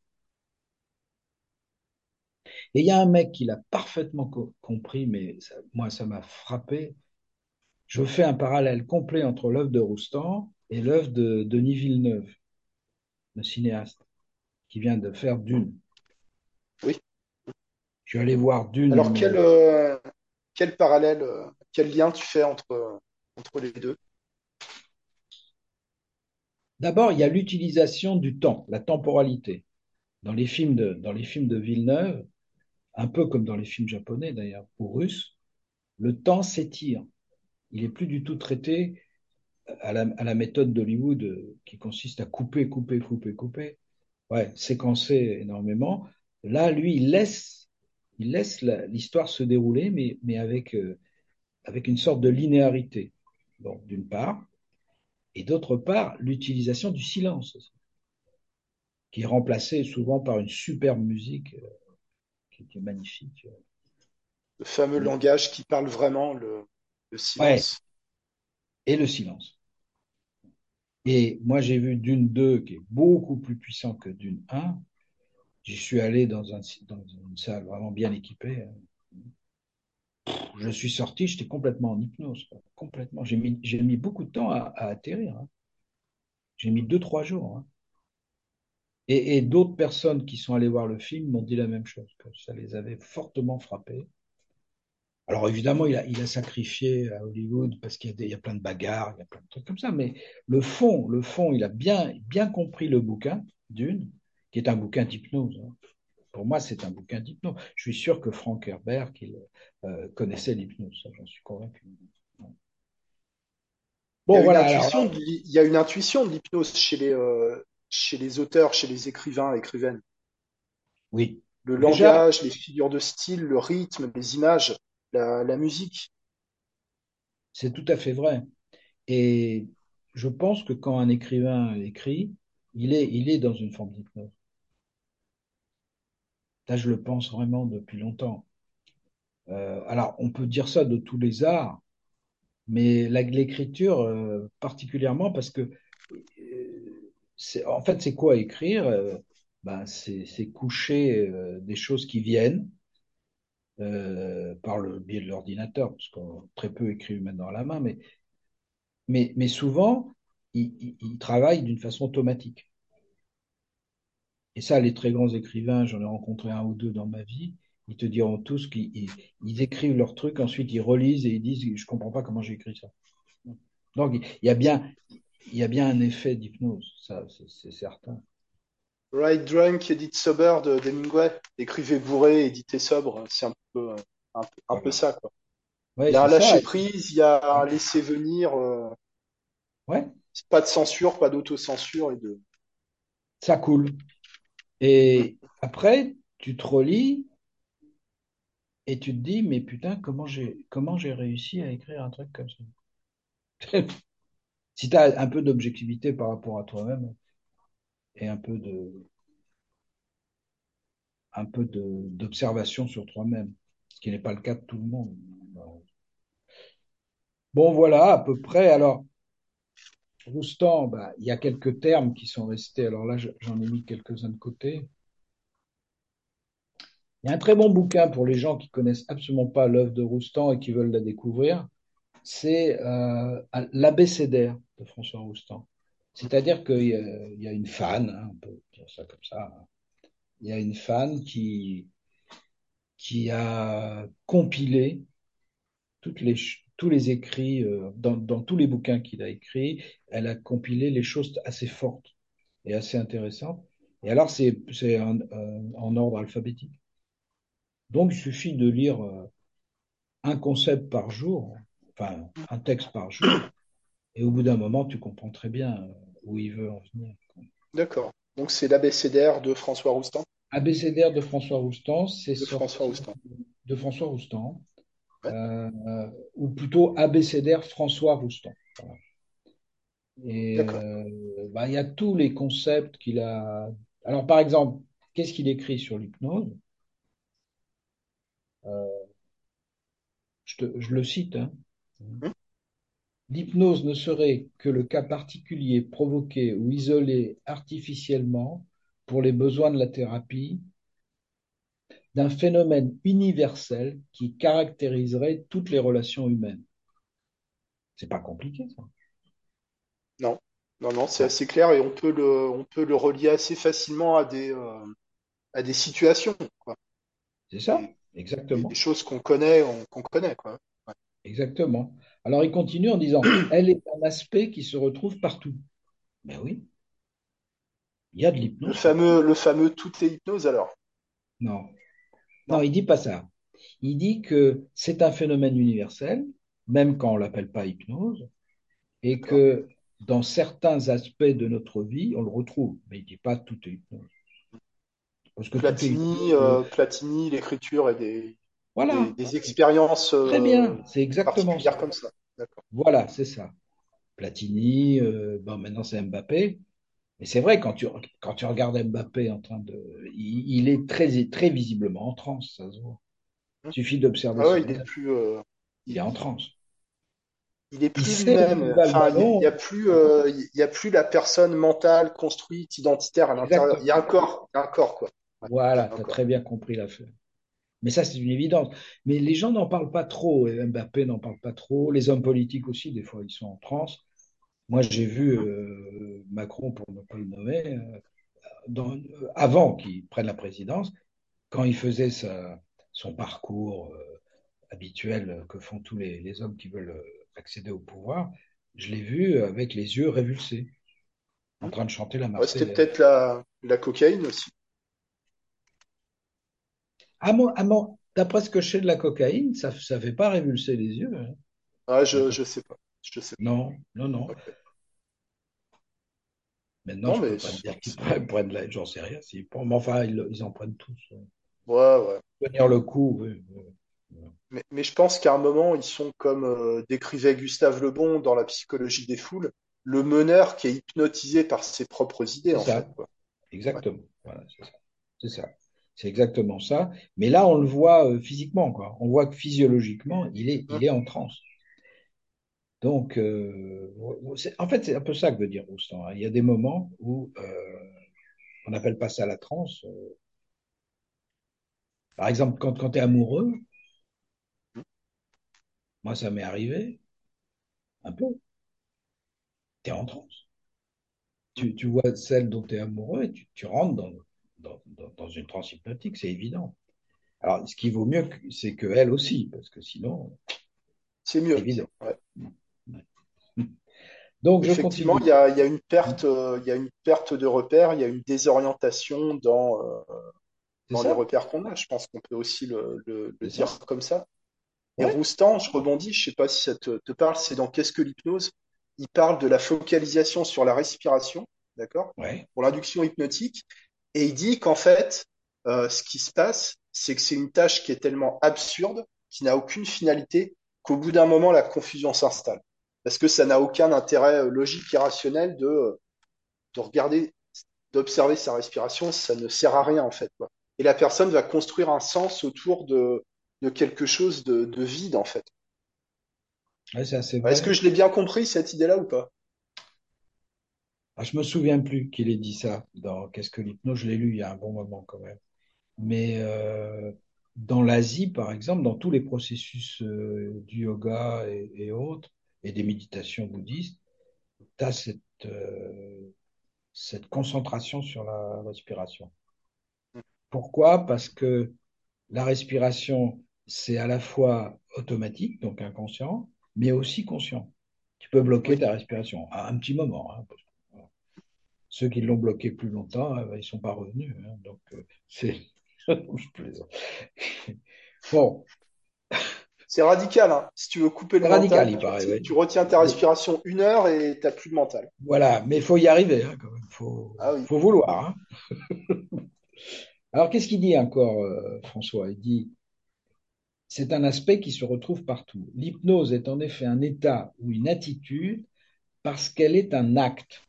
Et il y a un mec qui l'a parfaitement co- compris, mais ça- moi, ça m'a frappé. Je fais un parallèle complet entre l'œuvre de Roustan et l'œuvre de Denis Villeneuve, le cinéaste, qui vient de faire Dune. Oui. Je suis allé voir Dune Alors, quel, numéro. euh, quel parallèle, euh, quel lien tu fais entre, entre les deux? D'abord, il y a l'utilisation du temps, la temporalité. Dans les films de, dans les films de Villeneuve, un peu comme dans les films japonais d'ailleurs, ou russes, le temps s'étire. Il n'est plus du tout traité à la, à la méthode d'Hollywood euh, qui consiste à couper, couper, couper, couper. Ouais, séquencer énormément. Là, lui, il laisse, il laisse la- l'histoire se dérouler, mais, mais avec, euh, avec une sorte de linéarité. Bon, d'une part. Et d'autre part, l'utilisation du silence aussi. qui est remplacé souvent par une superbe musique euh, qui, qui est magnifique. Le fameux Mais, langage qui parle vraiment, le, le ouais, silence. et le silence. Et moi, j'ai vu Dune deux qui est beaucoup plus puissant que Dune un. J'y suis allé dans, un, dans une salle vraiment bien équipée. Je suis sorti, j'étais complètement en hypnose, quoi. Complètement. J'ai mis, j'ai mis beaucoup de temps à, à atterrir, hein. J'ai mis deux, trois jours, hein. Et, et d'autres personnes qui sont allées voir le film m'ont dit la même chose, que ça les avait fortement frappés. Alors évidemment, il a, il a sacrifié à Hollywood parce qu'il y a, des- il y a plein de bagarres, il y a plein de trucs comme ça, mais le fond, le fond, il a bien, bien compris le bouquin, Dune, qui est un bouquin d'hypnose, hein. Pour moi, c'est un bouquin d'hypnose. Je suis sûr que Frank Herbert qu'il, euh, connaissait l'hypnose, ça, j'en suis convaincu. Il y Bon, a une voilà, alors intuition, de l'hy- il y a une intuition de l'hypnose chez les, euh, chez les auteurs, chez les écrivains, écrivaines. oui. Le Déjà, langage, les figures de style, le rythme, les images, la, la musique. c'est tout à fait vrai. Et je pense que quand un écrivain écrit, il est, il est dans une forme d'hypnose. Ça, je le pense vraiment depuis longtemps. Euh, alors, on peut dire ça de tous les arts, mais la- l'écriture, euh, particulièrement, parce que, euh, c'est, en fait, c'est quoi écrire? Euh, ben, c'est, c'est coucher euh, des choses qui viennent euh, par le biais de l'ordinateur, parce qu'on très peu écrit maintenant à la main, mais, mais, mais souvent, il, il, il travaille d'une façon automatique. Et ça, les très grands écrivains, j'en ai rencontré un ou deux dans ma vie, ils te diront tous qu'ils ils- ils écrivent leurs trucs, ensuite ils relisent et ils disent, je comprends pas comment j'ai écrit ça. Donc, il y a bien, il y a bien un effet d'hypnose, ça, c'est c'est certain. Write Drunk, Edit Sober de d'Hemingway. Écrivez bourré, éditez sobre. C'est un peu, euh, un, peu un peu Voilà. ça, quoi. Ouais, Il y a c'est un ça. lâcher prise, il y a un Ouais. laisser venir. Euh, Ouais, pas de censure, pas d'autocensure et de. ça coule. Mm. Et après, tu te relis et tu te dis, mais putain, comment j'ai, comment j'ai réussi à écrire un truc comme ça? Si tu as un peu d'objectivité par rapport à toi-même et un peu de, un peu de- d'observation sur toi-même, ce qui n'est pas le cas de tout le monde. Bon, voilà, à peu près. Alors, Roustan, bah, il y a quelques termes qui sont restés. Alors là, je- j'en ai mis quelques-uns de côté. Il y a un très bon bouquin pour les gens qui connaissent absolument pas l'œuvre de Roustan et qui veulent la découvrir. C'est euh, l'abécédaire de François Roustan. C'est-à-dire qu'il y, a il y a une fan, hein, on peut dire ça comme ça, hein. Il y a une fan qui, qui a compilé toutes les, ch- tous les écrits, euh, dans, dans tous les bouquins qu'il a écrits, elle a compilé les choses assez fortes et assez intéressantes. Et alors, c'est c'est en, euh, en ordre alphabétique. Donc, il suffit de lire euh, un concept par jour, enfin, un texte par jour, et au bout d'un moment, tu comprends très bien euh, où il veut en venir. D'accord. Donc c'est l'abécédaire de François Roustan. Abécédaire de François Roustan, c'est De François sorti Roustan. de François Roustan, Ouais. euh, euh, ou plutôt Abécédaire François Roustan. Voilà. Et D'accord. euh, bah, il y a tous les concepts qu'il a. Alors, par exemple, qu'est-ce qu'il écrit sur l'hypnose? Euh, je, te- je le cite, hein. Hmm. L'hypnose ne serait que le cas particulier provoqué ou isolé artificiellement pour les besoins de la thérapie d'un phénomène universel qui caractériserait toutes les relations humaines. C'est pas compliqué, ça. Non. Non, non, c'est Non, assez clair et on peut le, on peut le relier assez facilement à des, euh, à des situations, quoi. c'est ça, Des, des, des exactement, choses qu'on connaît, on- qu'on connaît, quoi. Ouais. exactement. Alors il continue en disant, elle est un aspect qui se retrouve partout. Ben oui, il y a de Le l'hypnose partout. fameux, le fameux tout est hypnose alors. Non, non, Non? il dit pas ça. Il dit que c'est un phénomène universel, même quand on l'appelle pas hypnose, et D'accord. que dans certains aspects de notre vie, on le retrouve. Mais il dit pas tout est hypnose. Parce que tout est Platini, hypnose, euh, euh, Platini, l'écriture et des, des, voilà, des expériences très euh, bien, c'est exactement particulières ça. comme ça. D'accord. Voilà, c'est ça. Platini, euh, bon, maintenant c'est Mbappé, Et c'est vrai, quand tu, quand tu regardes Mbappé en train de. Il, il est très, très visiblement en transe, ça se voit. Hum. Il suffit d'observer Ah ouais, son il est visage. plus, euh, Il est il, en il- transe. il est Il plus sait où lui-même. va le Enfin, il y a, il y a ballon. plus, euh, il y a plus la personne mentale, construite, identitaire à l'intérieur. Il y a un Exactement. corps, il y a un corps, quoi. Ouais, Voilà, un tu as corps. très bien compris l'affaire. Mais ça, c'est une évidence. Mais les gens n'en parlent pas trop. Et Mbappé n'en parle pas trop. Les hommes politiques aussi, des fois, ils sont en transe. Moi, j'ai vu Hum. euh, Macron, pour ne pas le nommer, euh, dans- euh, avant qu'il prenne la présidence, quand il faisait sa- son parcours euh, habituel que font tous les, les hommes qui veulent euh, accéder au pouvoir, je l'ai vu avec les yeux révulsés, en Hum. train de chanter la Ouais, c'était Marseillaise. peut-être la, la cocaïne aussi. À mon, à mon- d'après ce que je sais de la cocaïne, ça ne fait pas révulser les yeux, hein, Ah, la je, je cocaïne. sais pas. Je sais Non, non, non. pas. Ok. Maintenant, Non, je peux mais pas c'est- dire qu'ils c'est- prennent, prennent la, j'en sais rien. S'ils prennent- mais enfin, ils, ils en prennent tous. euh. ouais, ouais. Tenir le coup, oui. Oui, oui. Mais, mais je pense qu'à un moment, ils sont comme euh, décrivait Gustave Le Bon dans La psychologie des foules, le meneur qui est hypnotisé par ses propres idées, C'est en fait, ça, quoi. Ouais. exactement. Voilà, c'est ça. C'est ça. C'est exactement ça. Mais là, on le voit euh, physiquement, quoi. On voit que physiologiquement, il est, Hum. il est en transe. Donc, euh, c'est- en fait, c'est un peu ça que veut dire Roustan, hein. Il y a des moments où euh, on n'appelle pas ça la transe. euh. Par exemple, quand, quand tu es amoureux, moi, ça m'est arrivé un peu. Tu es en transe. Hum. Tu, tu vois celle dont tu es amoureux et tu, tu rentres dans, dans, dans, dans une transe hypnotique, c'est évident. Alors, ce qui vaut mieux, que- c'est qu'elle aussi, parce que sinon, C'est c'est mieux. évident. Ouais. Donc, je Effectivement, continue. il y a, il y a une perte, euh, il y a une perte de repères, il y a une désorientation dans, euh, C'est dans les ça? repères qu'on a. Je pense qu'on peut aussi le, le- le C'est ça? dire comme ça. Et Ouais, Roustan, je rebondis, je sais pas si ça te, te parle, c'est dans Qu'est-ce que l'hypnose? Il parle de la focalisation sur la respiration, d'accord? ouais, Pour l'induction hypnotique. Et il dit qu'en fait, euh, ce qui se passe, c'est que c'est une tâche qui est tellement absurde, qui n'a aucune finalité, qu'au bout d'un moment, la confusion s'installe. Parce que ça n'a aucun intérêt euh, logique et rationnel de, de regarder, d'observer sa respiration, ça ne sert à rien en fait, quoi. Et la personne va construire un sens autour de, de quelque chose de, de vide en fait. ouais, c'est assez Est-ce que vrai. je l'ai bien compris cette idée-là ou pas? Ah, je me souviens plus qu'il ait dit ça dans Qu'est-ce que l'hypnose? Je l'ai lu il y a un bon moment quand même. Mais euh, dans l'Asie, par exemple, dans tous les processus euh, du yoga et, et autres, et des méditations bouddhistes, tu as cette, euh, cette concentration sur la respiration. Pourquoi? Parce que la respiration, c'est à la fois automatique, donc inconscient, mais aussi conscient. Tu peux bloquer Oui, ta respiration à un petit moment, hein, parce que, voilà. Ceux qui l'ont bloqué plus longtemps, euh, ils ne sont pas revenus, hein, donc, euh, c'est. Je plaisante. Bon, c'est radical, hein. Si tu veux couper le c'est radical, mental, il tu, paraît, reti- oui. tu retiens ta Mais respiration une heure et t'as plus de mental. voilà, mais il faut y arriver, hein, quand même. Il faut, Ah oui. faut vouloir, hein. Alors, qu'est-ce qu'il dit encore, euh, François? Il dit, c'est un aspect qui se retrouve partout. L'hypnose est en effet un état ou une attitude parce qu'elle est un acte,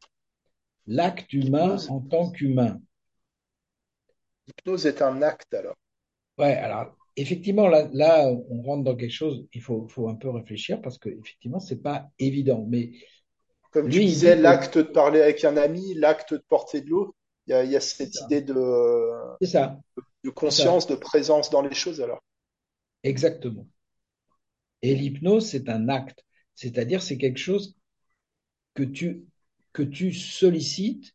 l'acte humain L'hypnose, en tant qu'humain. l'hypnose est un acte alors. Ouais, alors effectivement, là, là, on rentre dans quelque chose, il faut, faut un peu réfléchir parce que effectivement, c'est pas évident. Mais Comme tu lui, il disais, dit que l'acte de parler avec un ami, l'acte de porter de l'eau, il y a, il y a c'est cette ça, idée de, c'est ça, de c'est ça, conscience, de présence dans les choses alors. exactement. Et l'hypnose, c'est un acte, c'est-à-dire c'est quelque chose que tu, que tu sollicites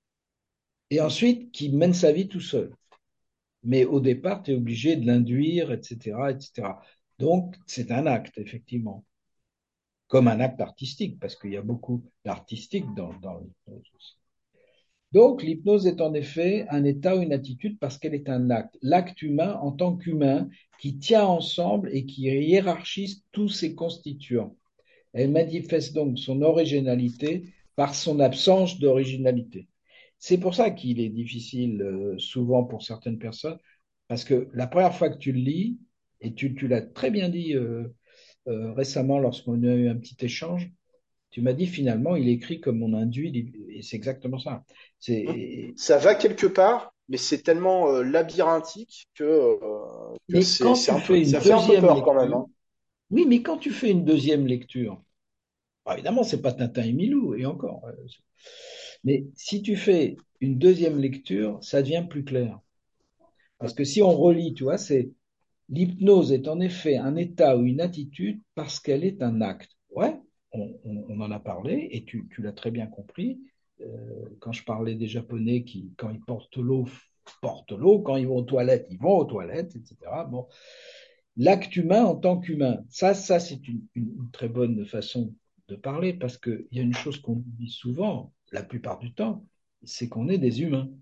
et ensuite qui mène sa vie tout seul. Mais au départ, tu es obligé de l'induire, et cetera, et cetera. Donc, c'est un acte, effectivement, comme un acte artistique, parce qu'il y a beaucoup d'artistique dans, dans l'hypnose aussi. Donc, l'hypnose est en effet un état ou une attitude parce qu'elle est un acte. L'acte humain en tant qu'humain qui tient ensemble et qui hiérarchise tous ses constituants. Elle manifeste donc son originalité par son absence d'originalité. C'est pour ça qu'il est difficile euh, souvent pour certaines personnes, parce que la première fois que tu le lis, et tu, tu l'as très bien dit euh, euh, récemment lorsqu'on a eu un petit échange, Tu m'as dit finalement, il écrit comme on induit, et c'est exactement ça. Hein. C'est, Ça va quelque part, mais c'est tellement euh, labyrinthique que, euh, que mais c'est, quand c'est tu un peu, fais une ça fait un peu deuxième peur quand même, lecture, hein. oui, mais quand tu fais une deuxième lecture, alors évidemment, c'est pas Tintin et Milou, et encore. euh, Mais si tu fais une deuxième lecture, ça devient plus clair. Hein. Parce que si on relit, tu vois, c'est l'hypnose est en effet un état ou une attitude parce qu'elle est un acte. Ouais, on, on- on en a parlé et tu, tu l'as très bien compris. Euh, quand je parlais des Japonais qui, quand ils portent l'eau, portent l'eau, quand ils vont aux toilettes, ils vont aux toilettes, et cetera. Bon, l'acte humain en tant qu'humain, ça, ça c'est une, une- une très bonne façon de parler parce qu'il y a une chose qu'on dit souvent, la plupart du temps, c'est qu'on est des humains.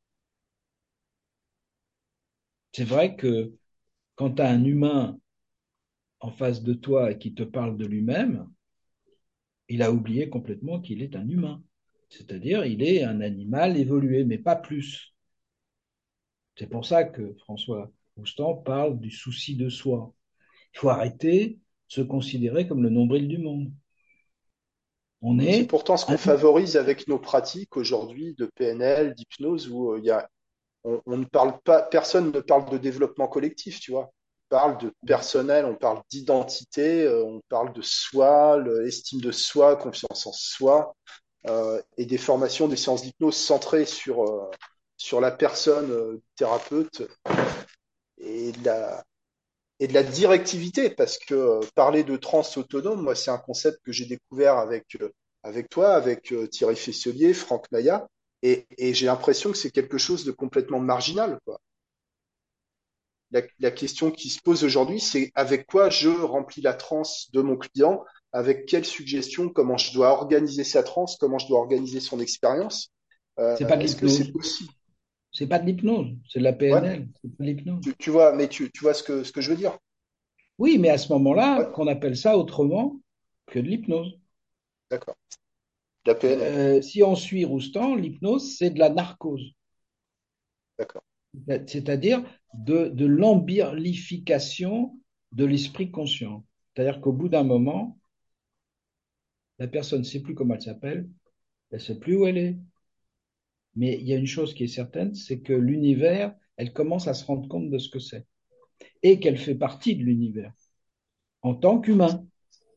C'est vrai que quand tu as un humain en face de toi et qui te parle de lui-même, il a oublié complètement qu'il est un humain. C'est-à-dire, il est un animal évolué, mais pas plus. C'est pour ça que François Roustan parle du souci de soi. Il faut arrêter de se considérer comme le nombril du monde. On C'est est pourtant ce qu'on un... favorise avec nos pratiques aujourd'hui de P N L, d'hypnose, où euh, il y a, on, on ne parle pas, personne ne parle de développement collectif, tu vois. On parle de personnel, on parle d'identité, euh, on parle de soi, l'estime de soi, confiance en soi, euh, et des formations, des séances d'hypnose centrées sur, euh, sur la personne euh, thérapeute et de la, et de la directivité, parce que euh, parler de trans autonome, moi, c'est un concept que j'ai découvert avec, euh, avec toi, avec euh, Thierry Fesselier, Franck Maya, et, et j'ai l'impression que c'est quelque chose de complètement marginal, quoi. La, la question qui se pose aujourd'hui, c'est avec quoi je remplis la transe de mon client, avec quelles suggestions, comment je dois organiser sa transe, comment je dois organiser son expérience. Euh, C'est pas de est-ce que c'est l'hypnose. possible? C'est pas de l'hypnose. C'est de la Ouais, P N L. C'est pas de l'hypnose. tu, tu vois, mais tu, tu vois ce que, ce que je veux dire? Oui, mais à ce moment-là, Ouais, qu'on appelle ça autrement que de l'hypnose. d'accord. La P N L, Euh, si on suit Roustan, l'hypnose, c'est de la narcose. d'accord. C'est-à-dire de, de l'embirlification de l'esprit conscient. C'est-à-dire qu'au bout d'un moment, la personne ne sait plus comment elle s'appelle, elle ne sait plus où elle est. Mais il y a une chose qui est certaine, c'est que l'univers, elle commence à se rendre compte de ce que c'est et qu'elle fait partie de l'univers en tant qu'humain.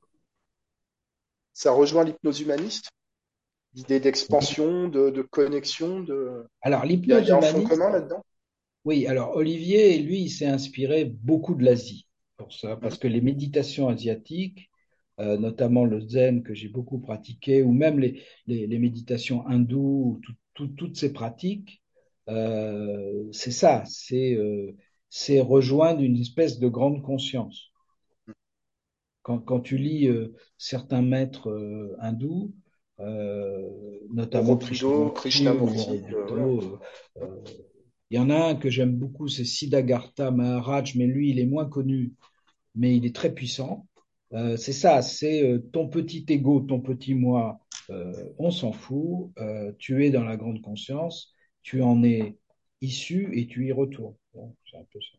Ça rejoint l'hypnose humaniste, l'idée Oui. d'expansion, de, de connexion, de... Alors Il y a, il l'hypnose y a un fond humaniste, commun là-dedans? oui, alors Olivier, lui, il s'est inspiré beaucoup de l'Asie pour ça, Mhm. parce que les méditations asiatiques, euh, notamment le zen que j'ai beaucoup pratiqué, ou même les, les, les méditations hindoues, ou tout- tout- toutes ces pratiques, euh, c'est ça, c'est euh, c'est rejoindre une espèce de grande conscience. Quand, quand tu lis euh, certains maîtres euh, hindous, euh, notamment Aurobindo, Krishnamurti ou Krishnamurti, euh, voilà. Aurobindo, euh, euh, il y en a un que j'aime beaucoup, c'est Siddhartha Maharaj, mais lui, il est moins connu, mais il est très puissant. Euh, c'est ça, c'est euh, ton petit ego, ton petit moi, euh, on s'en fout. Euh, tu es dans la grande conscience, tu en es issu et tu y retournes. Bon, c'est un peu ça.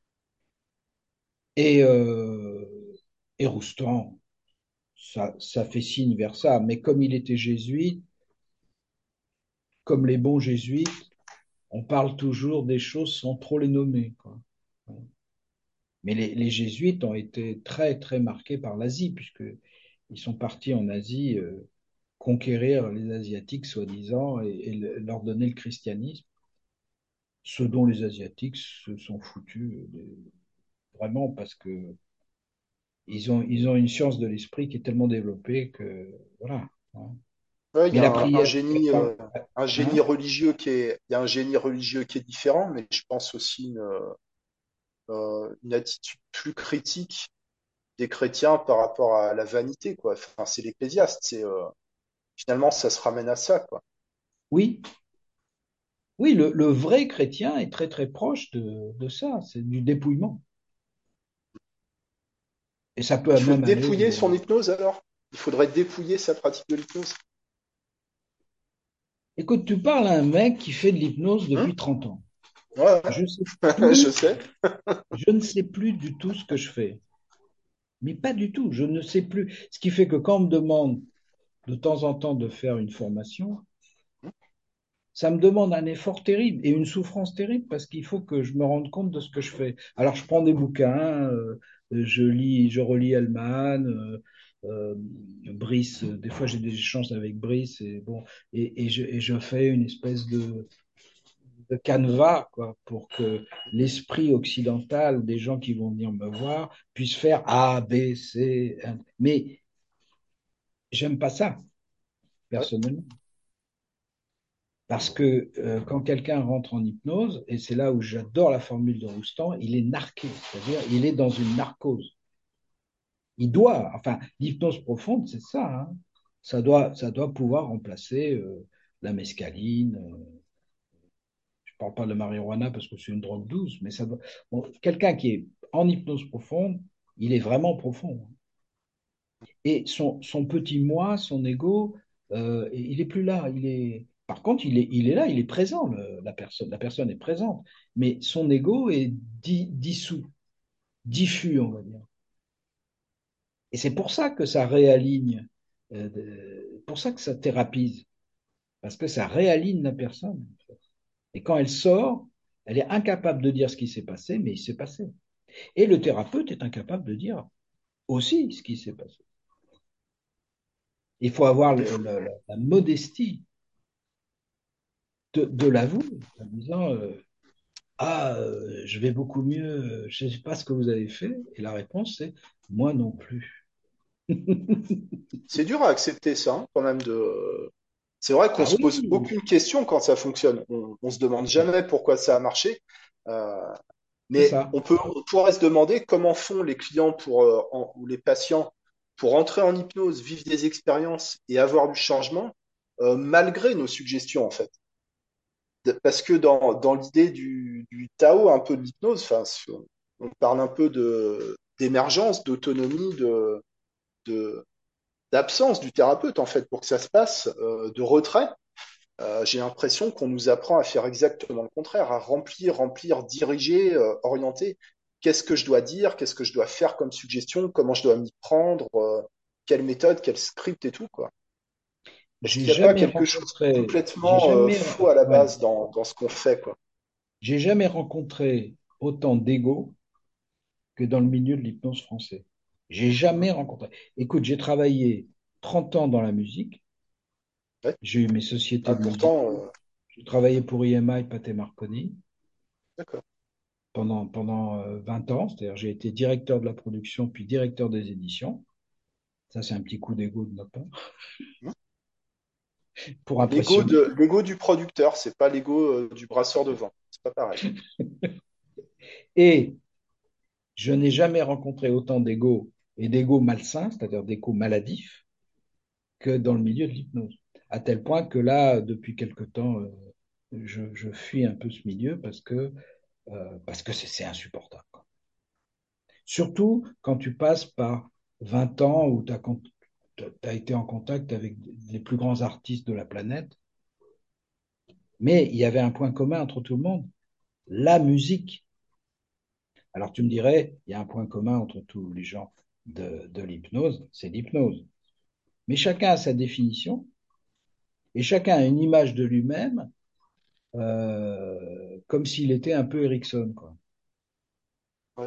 Et, euh, et Roustan, ça, ça fait signe vers ça. Mais comme il était jésuite, comme les bons jésuites, on parle toujours des choses sans trop les nommer, quoi. Mais les, les jésuites ont été très, très marqués par l'Asie, puisqu'ils sont partis en Asie euh, conquérir les Asiatiques, soi-disant, et, et le- leur donner le christianisme, ce dont les Asiatiques se sont foutus, euh, de- vraiment, parce que ils ont, ils ont une science de l'esprit qui est tellement développée que, voilà, hein. Ouais, il y Mais a la un, un prière, génie, euh, un génie hein, religieux qui est, il y a un génie religieux qui est différent, mais je pense aussi une, euh, une attitude plus critique des chrétiens par rapport à la vanité, quoi. Enfin, c'est l'Ecclésiaste, c'est euh, finalement ça se ramène à ça, quoi. oui, oui, le, le vrai chrétien est très, très proche de, de ça, c'est du dépouillement. Et ça peut Il faut même aller. dépouiller son euh, hypnose alors. Il faudrait dépouiller sa pratique de l'hypnose. Écoute, tu parles à un mec qui fait de l'hypnose Hum. depuis trente ans. Ouais, Je sais ouais. Je plus, sais. je ne sais plus du tout ce que je fais. Mais pas du tout, je ne sais plus. Ce qui fait que quand on me demande de temps en temps de faire une formation, ça me demande un effort terrible et une souffrance terrible parce qu'il faut que je me rende compte de ce que je fais. Alors, je prends des bouquins, euh, je lis, je relis Hellman, euh, euh, Brice, euh, des fois j'ai des échanges avec Brice et bon, et, et je, et je fais une espèce de, de canevas, quoi, pour que l'esprit occidental des gens qui vont venir me voir puisse faire A, B, C. Mais j'aime pas ça, Ouais, personnellement. Parce que euh, quand quelqu'un rentre en hypnose, et c'est là où j'adore la formule de Roustan, il est narqué, c'est-à-dire il est dans une narcose. Il doit, enfin, l'hypnose profonde, c'est ça, hein. Ça doit, ça doit pouvoir remplacer euh, la mescaline. euh, je ne parle pas de marijuana parce que c'est une drogue douce, mais ça doit. Bon, quelqu'un qui est en hypnose profonde, il est vraiment profond. Et son, son petit moi, son ego, euh, il est plus là. Il est, par contre, il est, il est là, il est présent. Le- la personne, la personne est présente, mais son ego est di- dissous, diffus, on va dire. Et c'est pour ça que ça réaligne, euh, de- pour ça que ça thérapise, parce que ça réaligne la personne. Et quand elle sort, elle est incapable de dire ce qui s'est passé, mais il s'est passé. Et le thérapeute est incapable de dire aussi ce qui s'est passé. Il faut avoir le- le- la la modestie de, de l'avouer en disant euh, ah, euh, je vais beaucoup mieux, je ne sais pas ce que vous avez fait. Et la réponse, c'est moi non plus. c'est dur à accepter ça, hein, quand même. De... C'est vrai qu'on Ah se pose oui, aucune question quand ça fonctionne. On, on se demande jamais pourquoi ça a marché. Euh, c'est mais ça. on peut, on pourrait se demander comment font les clients pour, euh, en- ou les patients pour entrer en hypnose, vivre des expériences et avoir du changement, euh, malgré nos suggestions, en fait. De- Parce que dans, dans l'idée du, du Tao, un peu de l'hypnose, enfin, si on on parle un peu de, d'émergence, d'autonomie, de, de, d'absence du thérapeute, en fait, pour que ça se passe, euh, de retrait. Euh, j'ai l'impression qu'on nous apprend à faire exactement le contraire, à remplir, remplir, diriger, euh, orienter. Qu'est-ce que je dois dire? Qu'est-ce que je dois faire comme suggestion? Comment je dois m'y prendre? euh, quelle méthode? Quel script et tout, quoi. Est-ce J'ai qu'il n'y a pas jamais quelque chose rencontré, j'ai complètement euh, jamais, faux à la ouais, base dans, dans ce qu'on fait, quoi? j'ai jamais rencontré autant d'ego que dans le milieu de l'hypnose français. J'ai Hein. jamais rencontré. Écoute, j'ai travaillé trente ans dans la musique. Ouais. J'ai eu mes sociétés Ah, de musique. pourtant, euh, J'ai travaillé pour I M I, Pathé Marconi, d'accord. pendant, pendant euh, vingt ans. C'est-à-dire, j'ai été directeur de la production, puis directeur des éditions. Ça, c'est un petit coup d'ego de ma part, Hein. pour L'ego impressionner. de, l'ego du producteur, c'est pas l'ego euh, du brasseur de vin. C'est pas pareil. Et je n'ai jamais rencontré autant d'ego et d'ego malsains, c'est-à-dire d'ego maladifs, que dans le milieu de l'hypnose. À tel point que là, depuis quelque temps, euh, je, je fuis un peu ce milieu parce que euh, parce que c'est c'est insupportable, quoi. Surtout quand tu passes par vingt ans où tu as été en contact avec les plus grands artistes de la planète. Mais il y avait un point commun entre tout le monde, la musique. Alors tu me dirais, il y a un point commun entre tous les gens de, de l'hypnose, c'est l'hypnose. Mais chacun a sa définition et chacun a une image de lui-même euh, comme s'il était un peu Erickson, quoi. Ouais.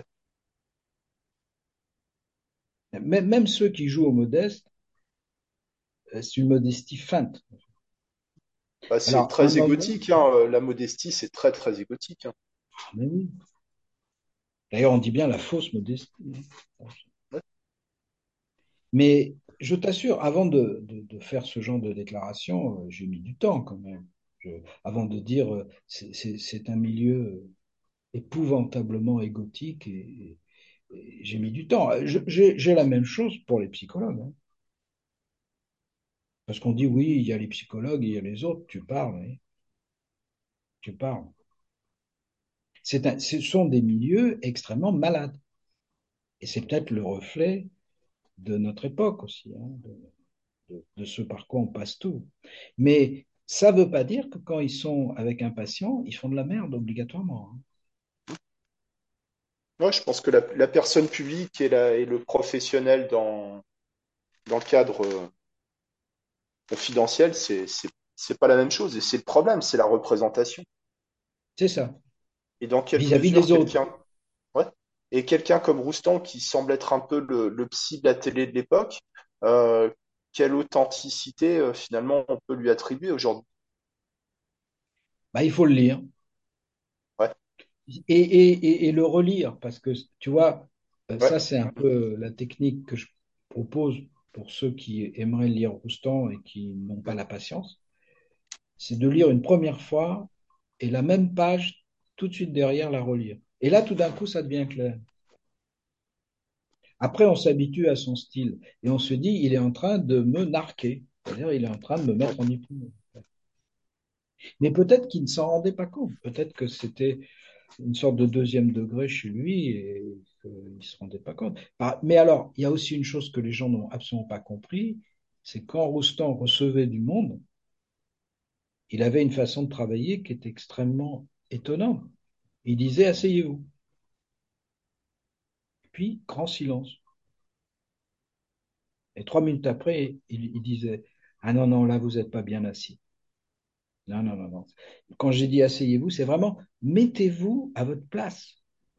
Même, même ceux qui jouent au modeste, euh, c'est une modestie feinte. Bah, c'est Alors, un très moment, égotique, hein. euh, La modestie, c'est très, très égotique, hein. mais oui. D'ailleurs, on dit bien la fausse modestie. Ouais. Mais je t'assure, avant de, de- de faire ce genre de déclaration, euh, j'ai mis du temps quand même. Je- avant de dire euh, c'est c'est- c'est un milieu euh, épouvantablement égotique et, et j'ai mis du temps. Je- J'ai j'ai la même chose pour les psychologues, hein. Parce qu'on dit oui, il y a les psychologues, il y a les autres, tu parles, oui, tu parles. C'est un- ce sont des milieux extrêmement malades. Et c'est peut-être le reflet de notre époque aussi, hein, de, de ce par quoi on passe tout. Mais ça ne veut pas dire que quand ils sont avec un patient, ils font de la merde obligatoirement, hein. Ouais, je pense que la, la personne publique et, la, et le professionnel dans, dans le cadre, euh, confidentiel, c'est c'est c'est pas la même chose. Et c'est le problème, c'est la représentation. C'est ça, Et dans quelle vis-à-vis mesure des autres. quelqu'un, ouais, et quelqu'un comme Roustan, qui semble être un peu le, le psy de la télé de l'époque, euh, quelle authenticité euh, finalement on peut lui attribuer aujourd'hui? Bah, il faut le lire Ouais, et, et, et, et le relire, parce que tu vois, euh, ouais, ça c'est un peu la technique que je propose pour ceux qui aimeraient lire Roustan et qui n'ont pas mm, la patience, c'est de lire une première fois et la même page tout de suite derrière la relire. Et là, tout d'un coup, ça devient clair. Après, on s'habitue à son style et on se dit, il est en train de me narquer, c'est-à-dire il est en train de me ouais. mettre en hypnose. Mais peut-être qu'il ne s'en rendait pas compte, peut-être que c'était une sorte de deuxième degré chez lui et qu'il ne se rendait pas compte. Ah, mais alors, il y a aussi une chose que les gens n'ont absolument pas compris, c'est quand Roustan recevait du monde, il avait une façon de travailler qui était extrêmement étonnante. Il disait, asseyez-vous. Puis, grand silence. Et trois minutes après, il, il disait, ah non, non, là, vous n'êtes pas bien assis. Non, non, non, non. Quand j'ai dit asseyez-vous, c'est vraiment mettez-vous à votre place.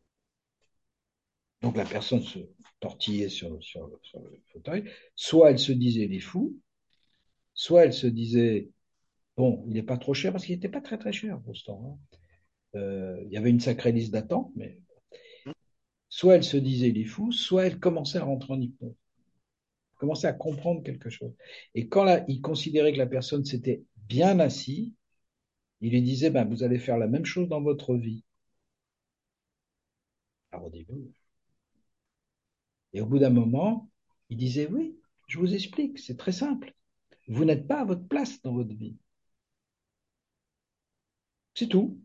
Donc la personne se tortillait sur, sur, sur le fauteuil. Soit elle se disait il est fou, soit elle se disait bon, il n'est pas trop cher parce qu'il n'était pas très très cher pour ce temps. Hein. Euh, il y avait une sacrée liste d'attente, mais Mm. soit elle se disait il est fou, soit elle commençait à rentrer en hypnose, commençait à comprendre quelque chose. Et quand là, il considérait que la personne s'était bien assise, il lui disait ben, vous allez faire la même chose dans votre vie. Alors au début, et au bout d'un moment, il disait oui, je vous explique, c'est très simple. Vous n'êtes pas à votre place dans votre vie. C'est tout.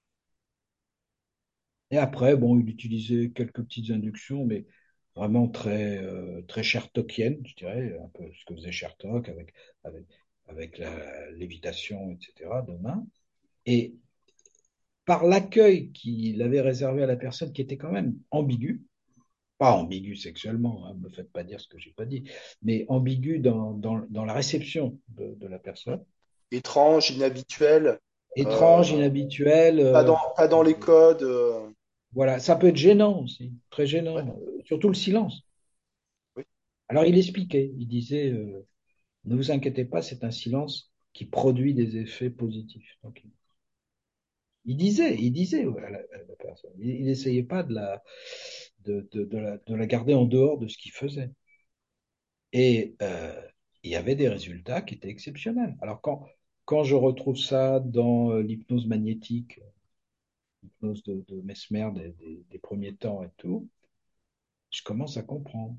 Et après, bon, il utilisait quelques petites inductions, mais vraiment très, euh, très Chertokiennes, je dirais, un peu ce que faisait Chertok avec, avec, avec la lévitation, et cetera, de main. Et par l'accueil qu'il avait réservé à la personne, qui était quand même ambigu, pas ambigu sexuellement, hein, ne me faites pas dire ce que j'ai pas dit, mais ambigu dans, dans, dans la réception de, de la Mm. personne, Étrange, inhabituel, euh, étrange, inhabituel, pas euh, dans, pas dans les codes. euh, voilà, ça peut être gênant aussi, très ouais, gênant, euh, surtout le silence. oui. Alors il expliquait, il disait, euh, ne vous inquiétez pas, c'est un silence qui produit des effets positifs. Donc, il disait, il disait ouais, à la, à la personne, il n'essayait pas de la, de, de, de la, de la garder en dehors de ce qu'il faisait. Et euh, il y avait des résultats qui étaient exceptionnels. Alors quand, quand je retrouve ça dans euh, l'hypnose magnétique, l'hypnose de, de Mesmer des, des, des premiers temps et tout, je commence à comprendre.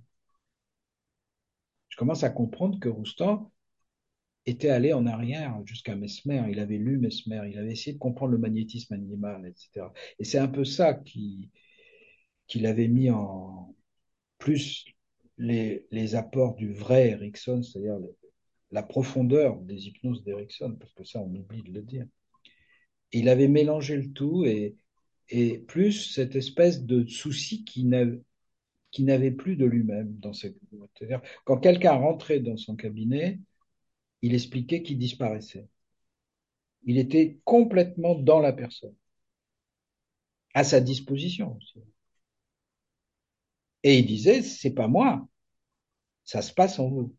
Je commence à comprendre que Roustan était allé en arrière jusqu'à Mesmer. Il avait lu Mesmer, il avait essayé de comprendre le magnétisme animal, et cetera. Et c'est un peu ça qui, qu'il avait mis en plus les, les apports du vrai Erickson, c'est-à-dire la profondeur des hypnoses d'Erickson, parce que ça, on oublie de le dire. Et il avait mélangé le tout et, et plus cette espèce de souci qui n'avait qui n'avait plus de lui-même dans ses... C'est-à-dire, quand quelqu'un rentrait dans son cabinet, il expliquait qu'il disparaissait. Il était complètement dans la personne, à sa disposition aussi. Et il disait, c'est pas moi, ça se passe en vous.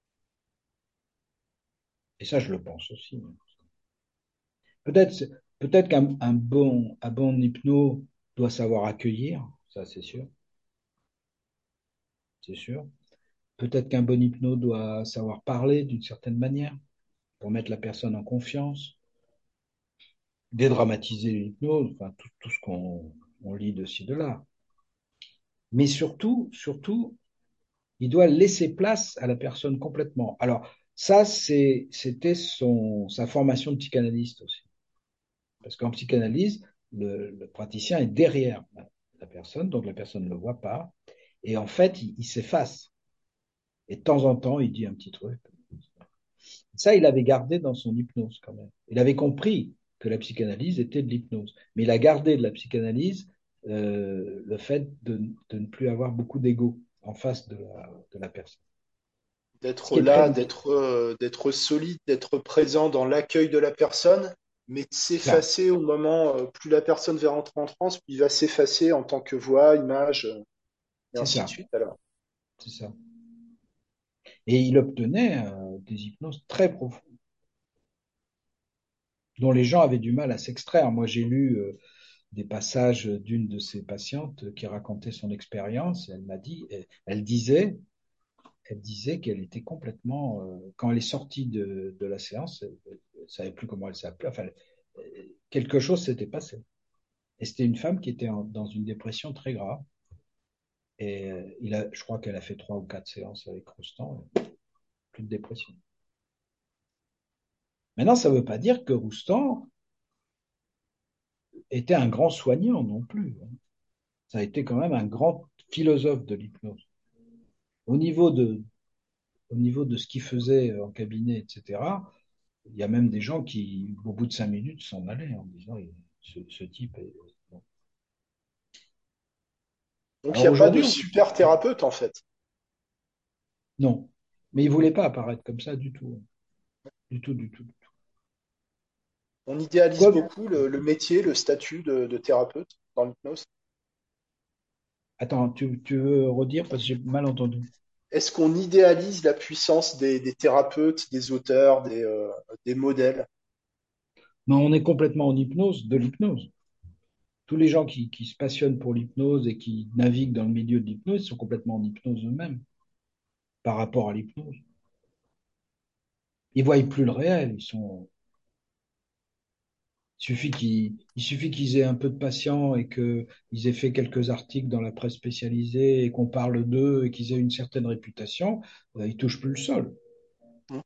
Et ça, je le pense aussi. Peut-être, peut-être qu'un un bon, un bon hypno doit savoir accueillir, ça c'est sûr, c'est sûr. Peut-être qu'un bon hypno doit savoir parler d'une certaine manière pour mettre la personne en confiance, dédramatiser l'hypnose, enfin tout, tout ce qu'on on lit de ci, de là. Mais surtout, surtout, il doit laisser place à la personne complètement. Alors, ça, c'est, c'était son, sa formation de psychanalyste aussi. Parce qu'en psychanalyse, le, le praticien est derrière la, la personne, donc la personne ne le voit pas. Et en fait, il, il s'efface. Et de temps en temps, il dit un petit truc. Ça, il avait gardé dans son hypnose quand même. Il avait compris que la psychanalyse était de l'hypnose. Mais il a gardé de la psychanalyse euh, le fait de, de ne plus avoir beaucoup d'ego en face de la, de la personne. Ce D'être qui est très là, difficile. d'être euh, d'être solide, d'être présent dans l'accueil de la personne, mais de Ça, s'effacer au moment, euh, plus la personne va rentrer en transe, plus il va s'effacer en tant que voix, image, euh, et c'est ainsi de ça, suite. Alors, c'est ça. Et il obtenait euh, des hypnoses très profondes, dont les gens avaient du mal à s'extraire. Moi, j'ai lu euh, des passages d'une de ses patientes qui racontait son expérience. Elle m'a dit, elle, elle disait, elle disait qu'elle était complètement, euh, quand elle est sortie de, de la séance, elle ne savait plus comment elle s'appelait. Enfin, euh, quelque chose s'était passé. Et c'était une femme qui était en- dans une dépression très grave. Et euh, il a, je crois qu'elle a fait trois ou quatre séances avec Roustan, et plus de dépression. Maintenant, ça ne veut pas dire que Roustan était un grand soignant non plus. Ça a été quand même un grand philosophe de l'hypnose. Au niveau de, au niveau de ce qu'il faisait en cabinet, et cetera, il y a même des gens qui, au bout de cinq minutes, s'en allaient en disant ce, ce type est. Bon. donc il Alors n'y a pas de aujourd'hui, super thérapeute en fait. non. Mais il ne voulait pas apparaître comme ça du tout. Du tout, du tout. Du tout. On idéalise Comme, beaucoup le, le métier, le statut de, de thérapeute dans l'hypnose. attends, tu, tu veux redire parce que j'ai mal entendu. Est-ce qu'on idéalise la puissance des, des thérapeutes, des auteurs, des, euh, des modèles? Non, on est complètement en hypnose, de l'hypnose. Tous les gens qui, qui se passionnent pour l'hypnose et qui naviguent dans le milieu de l'hypnose sont complètement en hypnose eux-mêmes par rapport à l'hypnose. Ils voient plus le réel. Ils sont. Il suffit qu'ils, il suffit qu'ils aient un peu de patience et qu'ils aient fait quelques articles dans la presse spécialisée et qu'on parle d'eux et qu'ils aient une certaine réputation, euh, ils touchent plus le sol. Hmm.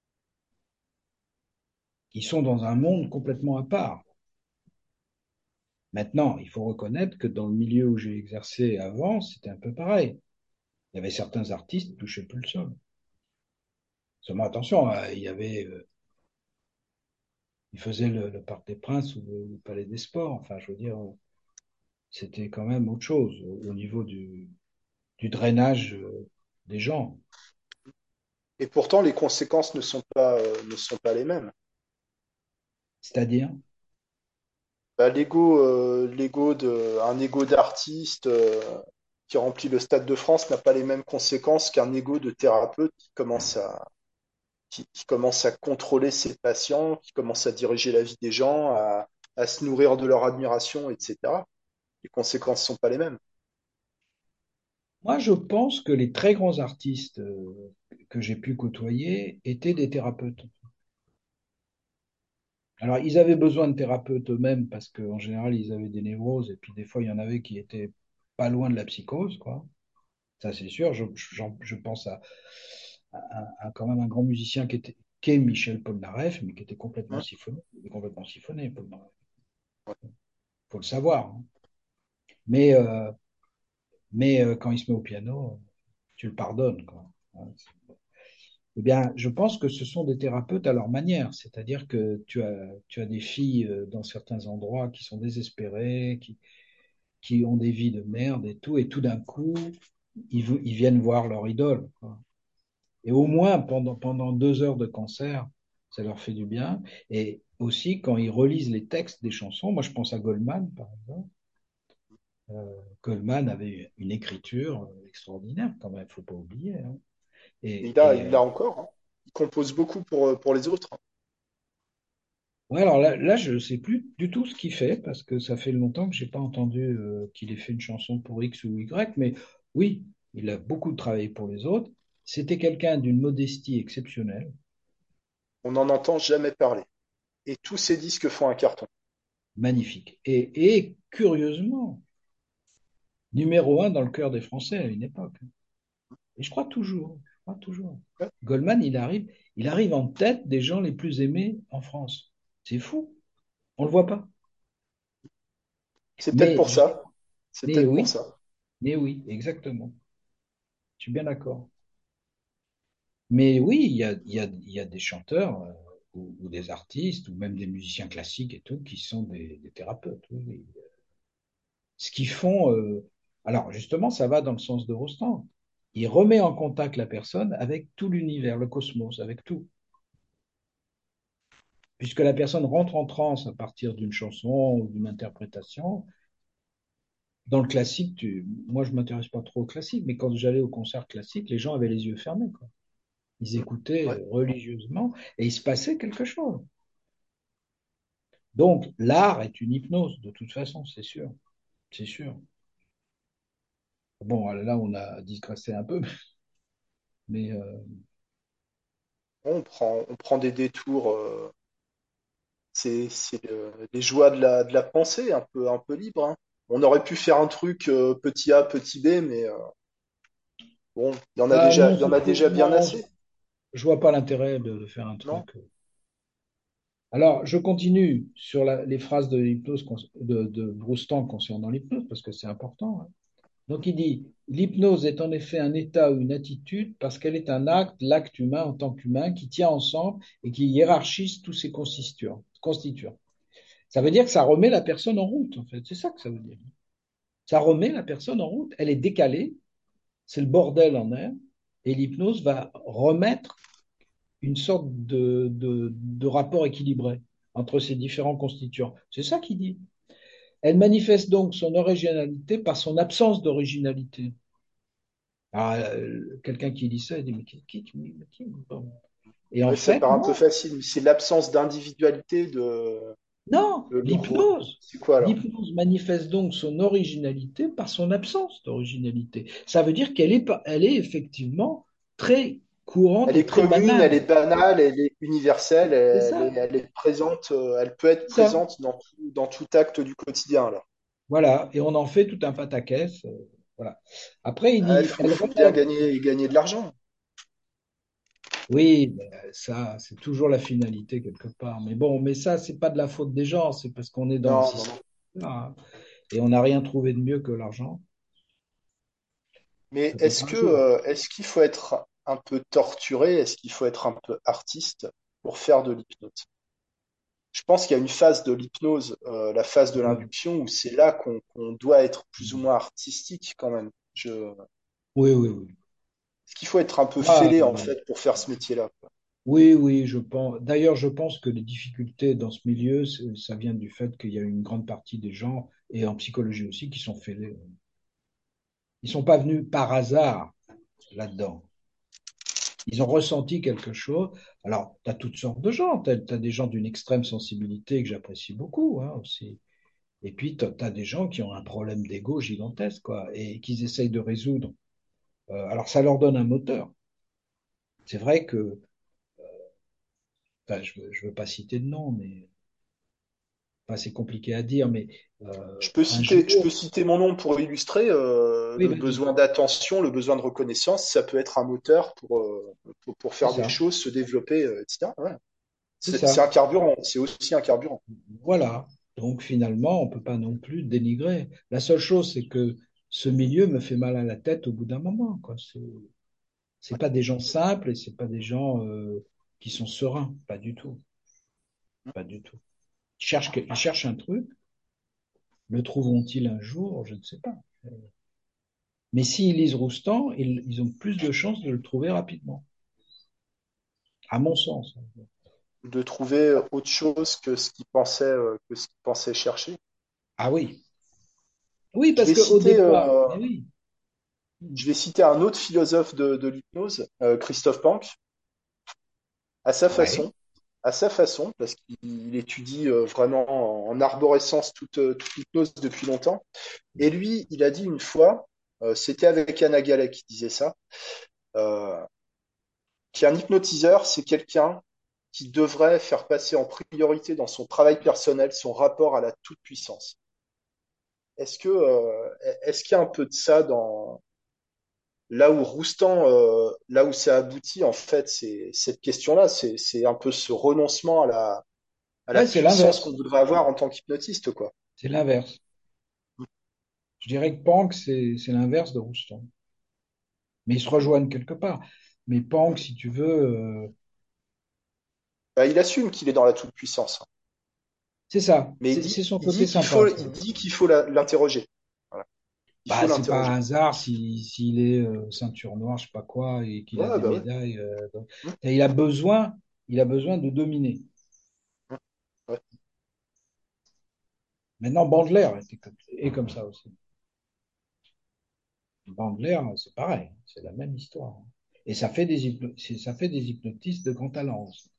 Ils sont dans un monde complètement à part. Maintenant, il faut reconnaître que dans le milieu où j'ai exercé avant, c'était un peu pareil. Il y avait certains artistes qui touchaient plus le sol. Seulement attention, hein, il y avait, euh, ils faisaient le, le Parc des Princes ou le, le Palais des Sports. Enfin, je veux dire, c'était quand même autre chose au, au niveau du, du drainage euh, des gens. Et pourtant, les conséquences ne sont pas, euh, ne sont pas les mêmes. C'est-à-dire, Bah, l'ego, euh, l'ego de, un ego d'artiste euh, qui remplit le Stade de France n'a pas les mêmes conséquences qu'un ego de thérapeute qui commence à, qui, qui commence à contrôler ses patients, qui commence à diriger la vie des gens, à, à se nourrir de leur admiration, et cetera. Les conséquences ne sont pas les mêmes. moi, je pense que les très grands artistes euh, que j'ai pu côtoyer étaient des thérapeutes. Alors, ils avaient besoin de thérapeutes eux-mêmes parce qu'en général, ils avaient des névroses et puis des fois, il y en avait qui étaient pas loin de la psychose, quoi. Ça, c'est sûr. Je, j'en- je pense à, à- à quand même un grand musicien qui était, qu'est Michel Polnareff, mais qui était complètement Hein. siphonné. Il était complètement siphonné, Polnareff. Faut le savoir, hein. Mais, euh, mais euh, quand il se met au piano, tu le pardonnes, quoi. Hein. Eh bien, je pense que ce sont des thérapeutes à leur manière. C'est-à-dire que tu as, tu as des filles euh, dans certains endroits qui sont désespérées, qui, qui ont des vies de merde et tout, et tout d'un coup, ils, vou- ils viennent voir leur idole, quoi. Et au moins, pendant, pendant deux heures de concert, ça leur fait du bien. Et aussi, quand ils relisent les textes des chansons, moi je pense à Goldman, par exemple. Euh, Goldman avait une écriture euh, extraordinaire, quand même, il ne faut pas oublier, hein. Et, Il a, et il euh, a encore. Hein. Il compose beaucoup pour, euh, pour les autres. Hein. ouais, alors là, là je ne sais plus du tout ce qu'il fait, parce que ça fait longtemps que je n'ai pas entendu euh, qu'il ait fait une chanson pour X ou Y, mais oui, il a beaucoup travaillé pour les autres. C'était quelqu'un d'une modestie exceptionnelle, On n'en entend jamais parler. Et tous ces disques font un carton. magnifique. Et, et curieusement, numéro un dans le cœur des Français à une époque. Et je crois toujours, je crois toujours. Ouais. Goldman, il arrive, il arrive en tête des gens les plus aimés en France. C'est fou, on le voit pas. C'est peut-être Mais, pour ça. C'est mais peut-être pour oui, ça. mais oui, exactement. Je suis bien d'accord. Mais oui, il y a, il y a, il y a des chanteurs euh, ou, ou des artistes ou même des musiciens classiques et tout qui sont des, des thérapeutes. Oui, oui. Ce qu'ils font, euh, alors justement, ça va dans le sens de Rostand. Il remet en contact la personne avec tout l'univers, le cosmos, avec tout. Puisque la personne rentre en transe à partir d'une chanson ou d'une interprétation. Dans le classique, tu... moi je m'intéresse pas trop au classique, mais quand j'allais au concert classique, les gens avaient les yeux fermés, quoi. Ils Mm. écoutaient Ouais. euh, religieusement et il se passait quelque chose. Donc l'art est une hypnose, de toute façon, c'est sûr, c'est sûr. Bon, là on a digressé un peu, mais euh, On prend, on prend des détours. euh, c'est c'est le- les joies de la, de la pensée, un peu, un peu libre, hein. On aurait pu faire un truc euh, petit A, petit B, mais euh, bon, il y en a ah déjà, non, il y en c'est a trop- déjà bien non, assez, je vois pas l'intérêt de, de faire un non? truc. Alors, je continue sur la- les phrases de l'hypnose cons- de, de Roustan concernant l'hypnose, parce que c'est important, hein. Donc, il dit, l'hypnose est en effet un état ou une attitude parce qu'elle est un acte, l'acte humain en tant qu'humain, qui tient ensemble et qui hiérarchise tous ses constituants. constituants. Ça veut dire que ça remet la personne en route, en fait. C'est ça que ça veut dire. Ça remet la personne en route. Elle est décalée, c'est le bordel en elle, et l'hypnose va remettre une sorte de, de, de rapport équilibré entre ces différents constituants. C'est ça qu'il dit. Elle manifeste donc son originalité par son absence d'originalité. Alors, euh, quelqu'un qui lit ça, il dit, mais qui, qui, qui- qui- bon. Et en Ouais, ça fait, paraît un peu non, facile, mais c'est l'absence d'individualité de, non, de l'euro. l'hypnose. C'est quoi alors? L'hypnose manifeste donc son originalité par son absence d'originalité. Ça veut dire qu'elle est, pas- elle est effectivement très courante Elle et est très commune, elle est banale. banale, elle est universelle, C'est elle est, ça, elle est présente, euh, elle peut être c'est ça. présente dans tout, dans tout acte du quotidien alors. Voilà, et on en fait tout un pataquès. euh, voilà. Après, il Il dit, faut, elle faut bien remet. gagner, gagner de l'argent. Oui, ben, ça, c'est toujours la finalité quelque part. Mais bon, mais ça, c'est pas de la faute des gens, c'est parce qu'on est dans le Non, non, système, non. hein, et on n'a rien trouvé de mieux que l'argent. Mais Peut-être est-ce un que, jour. euh, est-ce qu'il faut être un peu torturé? Est-ce qu'il faut être un peu artiste pour faire de l'hypnose? Je pense qu'il y a une phase de l'hypnose, euh, la phase de Ouais. l'induction, où c'est là qu'on qu'on doit être plus ou moins artistique quand même. Je... Oui, oui, oui. Est-ce qu'il faut être un peu Ah, fêlé en euh, fait pour faire ce métier-là, quoi? oui, oui, je pense. D'ailleurs, je pense que les difficultés dans ce milieu, c'est- ça vient du fait qu'il y a une grande partie des gens, et en psychologie aussi, qui sont fêlés. Ils sont pas venus par hasard là-dedans. Ils ont ressenti quelque chose. Alors, tu as toutes sortes de gens. Tu as, des gens d'une extrême sensibilité que j'apprécie beaucoup, hein, aussi. Et puis, tu as des gens qui ont un problème d'ego gigantesque, quoi, et qu'ils essayent de résoudre. Euh, alors, ça leur donne un moteur. C'est vrai que, enfin, je ne veux, je veux pas citer de nom, mais enfin, c'est compliqué à dire, mais euh, Je peux un citer, je peux jour, citer mon nom pour illustrer euh, oui, le vas-y, besoin d'attention, le besoin de reconnaissance. Ça peut être un moteur pour, euh, pour, pour c'est faire des ça, choses, se développer, euh, et cetera. Ouais. c'est C'est c'est ça. un carburant, c'est aussi un carburant. Voilà. Donc, finalement, on ne peut pas non plus dénigrer. La seule chose, c'est que ce milieu me fait mal à la tête au bout d'un moment, quoi. C'est, c'est pas des gens simples et c'est pas des gens euh, qui sont sereins, pas du tout, pas du tout. Ils cherchent, que- ils cherchent un truc, le trouveront-ils un jour? Je ne sais pas. Mais s'ils lisent Roustan, ils, ils ont plus de chances de le trouver rapidement, à mon sens. De trouver autre chose que ce qu'ils pensaient, euh, que ce qu'ils pensaient chercher. Ah oui, oui, Je parce vais qu'au citer, départ, euh, mais oui, je vais citer un autre philosophe de, de l'hypnose, euh, Christophe Pank, à sa ouais, façon, à sa façon, parce qu'il étudie euh, vraiment en arborescence toute, euh, toute l'hypnose depuis longtemps. Et lui, il a dit une fois, euh, c'était avec Anna Gallet qui disait ça, euh, qu'un hypnotiseur, c'est quelqu'un qui devrait faire passer en priorité dans son travail personnel son rapport à la toute-puissance. Est-ce que, euh, est-ce qu'il y a un peu de ça dans là où Roustan, euh, là où ça aboutit en fait, c'est cette question-là, c'est c'est un peu ce renoncement à la à la ouais, c'est puissance qu'on l'inverse, voudrait avoir en tant qu'hypnotiste, quoi. c'est l'inverse. Je dirais que Pank, c'est c'est l'inverse de Roustan. Mais ils se rejoignent quelque part. Mais Pank, si tu veux, euh, Bah, il assume qu'il est dans la toute-puissance, c'est ça, mais il c'est dit, c'est son il côté dit qu'il sympa, faut, ça. il dit qu'il faut la- l'interroger. Voilà. Il faut Bah, c'est pas l'interroger. un hasard si, s'il est euh, ceinture noire, je sais pas quoi, et qu'il a Ouais, des bah ouais. médailles. euh, donc- Hum, Et il a besoin, il a besoin de dominer. hum, ouais. Maintenant, Bandler était comme, est comme ça aussi. Bandler, c'est pareil, c'est la même histoire. Et ça fait des, hypno- c'est- ça fait des hypnotistes de grand talent aussi.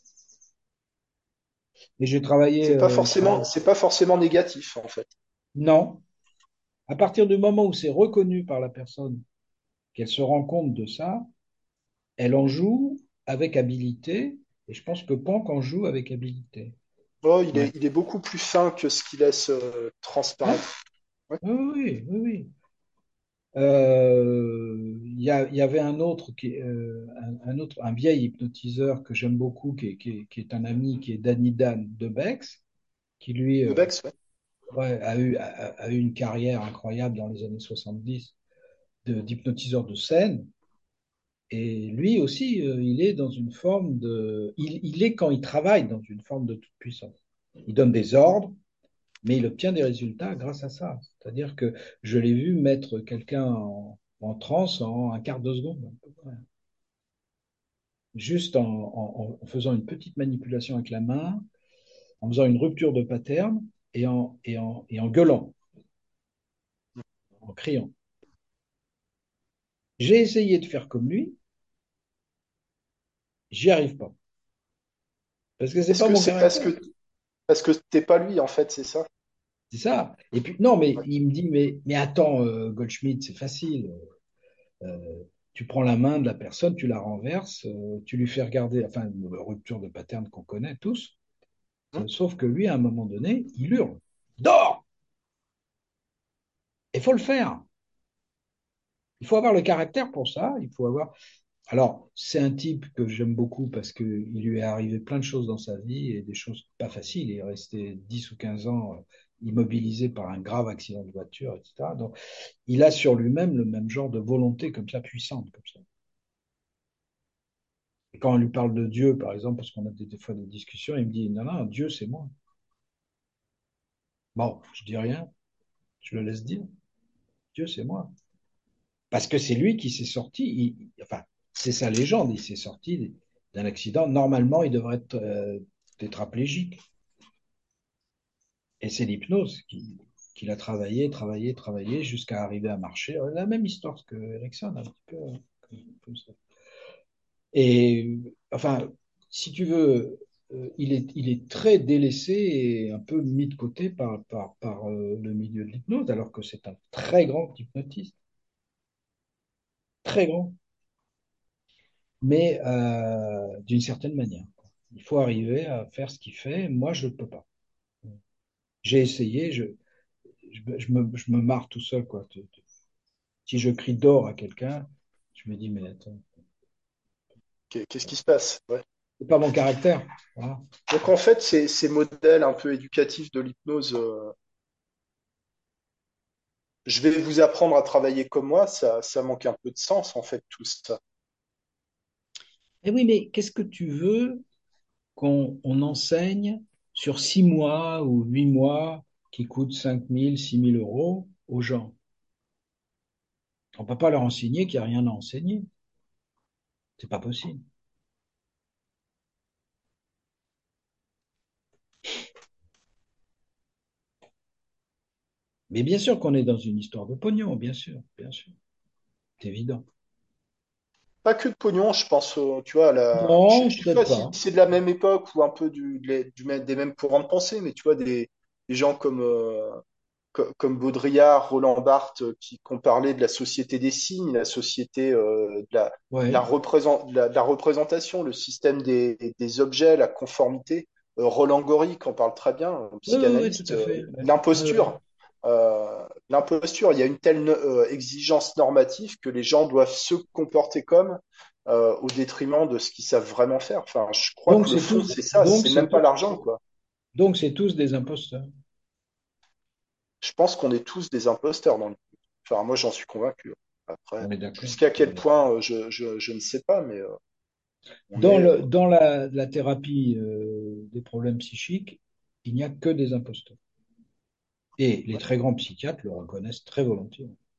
Et j'ai travaillé, C'est pas euh, forcément, travaillé- c'est pas forcément négatif, en fait. Non, à partir du moment où c'est reconnu par la personne, qu'elle se rend compte de ça, elle en joue avec habilité, et je pense que Pank en joue avec habilité. Oh, il Ouais. est, il est beaucoup plus fin que ce qu'il laisse euh, Ouais. transparaître. Ouais. Oui, oui, oui, oui. Euh, Il y, a- il y avait un autre, qui, euh, un, un autre, un vieil hypnotiseur que j'aime beaucoup, qui est, qui est- qui est un ami, qui est Danny Dan de Bex, qui lui De euh, Bex, ouais. ouais, a eu, a, a eu une carrière incroyable dans les années soixante-dix de- d'hypnotiseur de scène. Et lui aussi, euh, il est dans une forme de... Il, il est, quand il travaille, dans une forme de toute puissance. Il donne des ordres, mais il obtient des résultats grâce à ça. C'est-à-dire que je l'ai vu mettre quelqu'un en, en transe en un quart de seconde, à peu près. Juste en, en- en faisant une petite manipulation avec la main, en faisant une rupture de pattern et en, et en, et en gueulant, en criant. J'ai essayé de faire comme lui, j'y arrive pas. Parce que c'est Est-ce pas que mon c'est parce caractère. que parce que t'es pas lui, en fait, c'est ça? C'est ça. Et puis, non, mais Ouais. il me dit, mais, mais attends, euh, Goldschmidt, c'est facile. Euh, Tu prends la main de la personne, tu la renverses, euh, tu lui fais regarder, enfin, une rupture de pattern qu'on connaît tous. Hum, Sauf que lui, à un moment donné, il hurle. Dors! Il faut le faire. Il faut avoir le caractère pour ça. Il faut avoir. Alors, c'est un type que j'aime beaucoup parce qu'il lui est arrivé plein de choses dans sa vie et des choses pas faciles. Il est resté dix ou quinze ans euh, immobilisé par un grave accident de voiture, et cetera. Donc, il a sur lui-même le même genre de volonté comme ça, puissante, comme ça. Et quand on lui parle de Dieu, par exemple, parce qu'on a des, des fois des discussions, il me dit, non, non, Dieu, c'est moi. Bon, je dis rien, je le laisse dire. Dieu, c'est moi. Parce que c'est lui qui s'est sorti, il- enfin, c'est sa légende, il s'est sorti d'un accident. Normalement, il devrait être euh, tétraplégique. Et c'est l'hypnose qui, qu'il a travaillé, travaillé, travaillé jusqu'à arriver à marcher. La même histoire que Erickson, un petit peu hein, comme, comme ça. Et enfin, si tu veux, euh, il est, il est très délaissé et un peu mis de côté par, par, par euh, le milieu de l'hypnose, alors que c'est un très grand hypnotiste, très grand, mais euh, d'une certaine manière. Il faut arriver à faire ce qu'il fait. Moi, je ne peux pas. J'ai essayé, je, je, je me, je me marre tout seul, quoi. Si je crie d'or à quelqu'un, je me dis, mais attends, Qu'est- Qu'est-ce qui se passe? Ouais. c'est pas mon caractère. Voilà. Donc en fait, ces, ces modèles un peu éducatifs de l'hypnose, euh, je vais vous apprendre à travailler comme moi, ça, ça manque un peu de sens en fait tout ça. Et oui, mais qu'est-ce que tu veux qu'on on enseigne sur six mois ou huit mois qui coûtent cinq mille, six mille euros aux gens? On ne peut pas leur enseigner qu'il n'y a rien à enseigner. C'est pas possible. Mais bien sûr qu'on est dans une histoire de pognon, bien sûr, bien sûr. C'est évident. Pas que de pognon, je pense, euh, tu vois, à la... je, Non, je sais pas peut-être si pas. c'est de la même époque ou un peu du, du, du même- des mêmes courants de pensée, mais tu vois, des, des gens comme, euh, co- comme Baudrillard, Roland Barthes, euh, qui, qui ont parlé de la société des signes, la société euh, de la, de la, Ouais. représent- de la, de la représentation, le système des, des objets, la conformité. Euh, Roland Gori, qui en parle très bien, un Oui, oui, oui, tout psychanalyste, à euh, fait. Ouais. Ouais, ouais. l'imposture. Euh, l'imposture, il y a une telle euh, exigence normative que les gens doivent se comporter comme euh, au détriment de ce qu'ils savent vraiment faire. Enfin, je crois Donc que le c'est fond, tous, c'est ça, donc c'est c'est même pas tout- l'argent, quoi. donc c'est tous des imposteurs. Je pense qu'on est tous des imposteurs dans le... Enfin, moi, j'en suis convaincu. Après, On est d'accord. jusqu'à On est quel d'accord. point, euh, je, je, je ne sais pas, mais euh, on Dans est... le, euh, dans la, la thérapie euh, des problèmes psychiques, il n'y a que des imposteurs. Et les ouais. très grands psychiatres le reconnaissent très volontiers.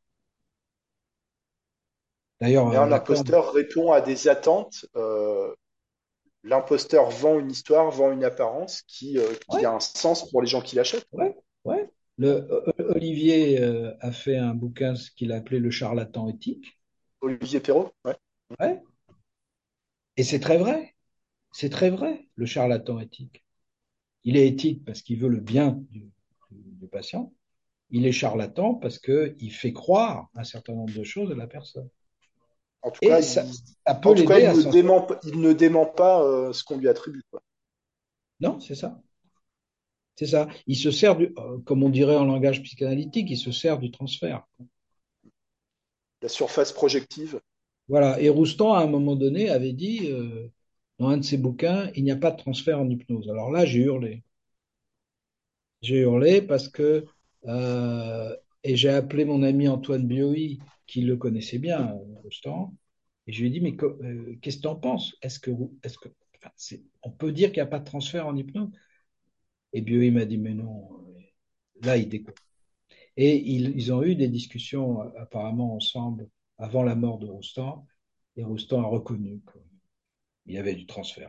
D'ailleurs, Mais euh, un l'acteur, imposteur répond à des attentes. Euh, l'imposteur vend une histoire, vend une apparence qui, euh, qui ouais, a un sens pour les gens qui l'achètent. ouais, ouais. Le, O- Olivier euh, a fait un bouquin ce qu'il a appelé Le charlatan éthique. Olivier Perrault, ouais. Ouais. Et c'est très vrai. C'est très vrai, le charlatan éthique. Il est éthique parce qu'il veut le bien du, du- du patient. Il est charlatan parce qu'il fait croire un certain nombre de choses à la personne. En tout cas, Et ça, il, ça peut en tout cas, l'aider il à ne s'en sortir. dément, pas- il ne dément pas euh, ce qu'on lui attribue, quoi. Non, c'est ça. C'est ça. Il se sert du, euh, comme on dirait en langage psychanalytique, il se sert du transfert. La surface projective. Voilà. Et Roustan, à un moment donné, avait dit, euh, dans un de ses bouquins, il n'y a pas de transfert en hypnose. Alors là, j'ai hurlé. J'ai hurlé parce que, euh, et j'ai appelé mon ami Antoine Bioy, qui le connaissait bien, euh, Rostand, et je lui ai dit, mais co- euh, qu'est-ce que tu en penses? Est-ce que, est-ce que, enfin, c'est- on peut dire qu'il n'y a pas de transfert en hypnose? Et Bioy m'a dit, mais non, euh, là, il déconne. Et ils, ils ont eu des discussions euh, apparemment ensemble avant la mort de Rostand, et Rostand a reconnu qu'il y avait du transfert.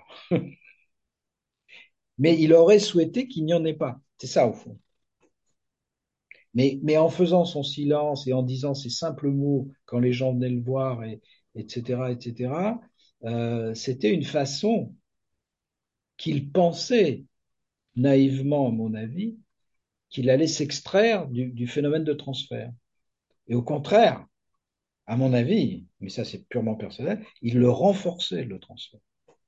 Mais il aurait souhaité qu'il n'y en ait pas. C'est ça, au fond. Mais, mais en faisant son silence et en disant ces simples mots quand les gens venaient le voir, et, etc., et cetera, euh, c'était une façon qu'il pensait naïvement, à mon avis, qu'il allait s'extraire du, du phénomène de transfert. Et au contraire, à mon avis, mais ça c'est purement personnel, il le renforçait, le transfert.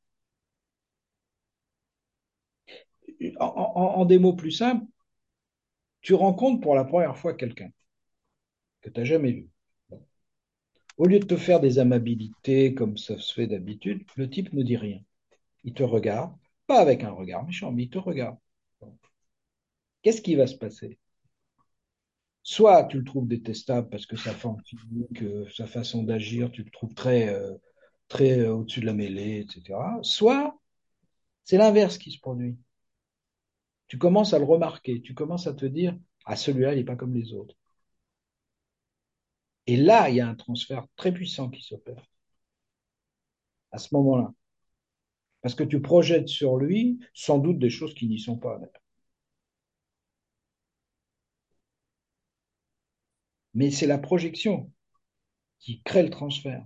En, en- en des mots plus simples, tu rencontres pour la première fois quelqu'un que tu n'as jamais vu. Bon. Au lieu de te faire des amabilités comme ça se fait d'habitude, le type ne dit rien. Il te regarde, pas avec un regard méchant, mais il te regarde. Qu'est-ce qui va se passer? Soit tu le trouves détestable parce que sa forme physique, euh, sa façon d'agir, tu le trouves très, euh, très euh, au-dessus de la mêlée, et cetera. Soit c'est l'inverse qui se produit. Tu commences à le remarquer, tu commences à te dire, ah, celui-là, il n'est pas comme les autres. Et là, il y a un transfert très puissant qui s'opère à ce moment-là. Parce que tu projettes sur lui sans doute des choses qui n'y sont pas. Mais c'est la projection qui crée le transfert.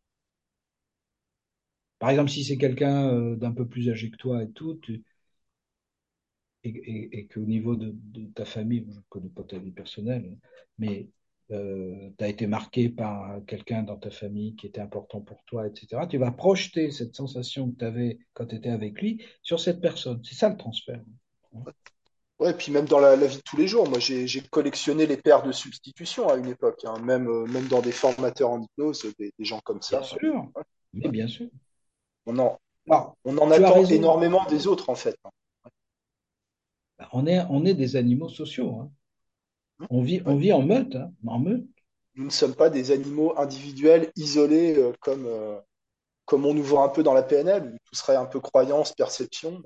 Par exemple, si c'est quelqu'un euh, d'un peu plus âgé que toi et tout, tu- et, et- et qu'au niveau de, de ta famille, je ne connais pas ta vie personnelle, mais tu as été marqué par quelqu'un dans ta famille qui était important pour toi, et cetera, tu vas projeter cette sensation que tu avais quand tu étais avec lui sur cette personne. C'est ça le transfert. Ouais, puis même dans la, la vie de tous les jours, moi j'ai j'ai collectionné les paires de substitution à une époque, hein, même, euh, même dans des formateurs en hypnose, des, des gens comme Bien ça. sûr, Ouais, mais ouais. bien sûr. On en, Alors, on en tu as attend raison. énormément des autres, en fait. On est, on est des animaux sociaux, hein. On vit, Ouais. on vit en meute, hein, en meute. Nous ne sommes pas des animaux individuels, isolés, euh, comme, euh, comme on nous voit un peu dans la P N L, où tout serait un peu croyance, perception.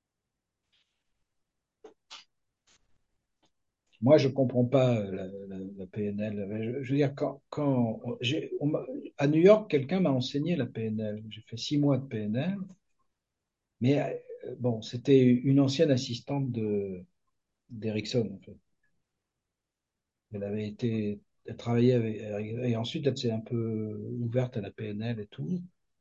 Moi, je ne comprends pas euh, la, la- la P N L. Je, je veux dire, quand, quand j'ai, on m'a- à New York, quelqu'un m'a enseigné la P N L. J'ai fait six mois de P N L, mais euh, bon, c'était une ancienne assistante de d'Erickson, en fait. Elle avait été, elle travaillait avec, et ensuite, elle s'est un peu ouverte à la P N L et tout.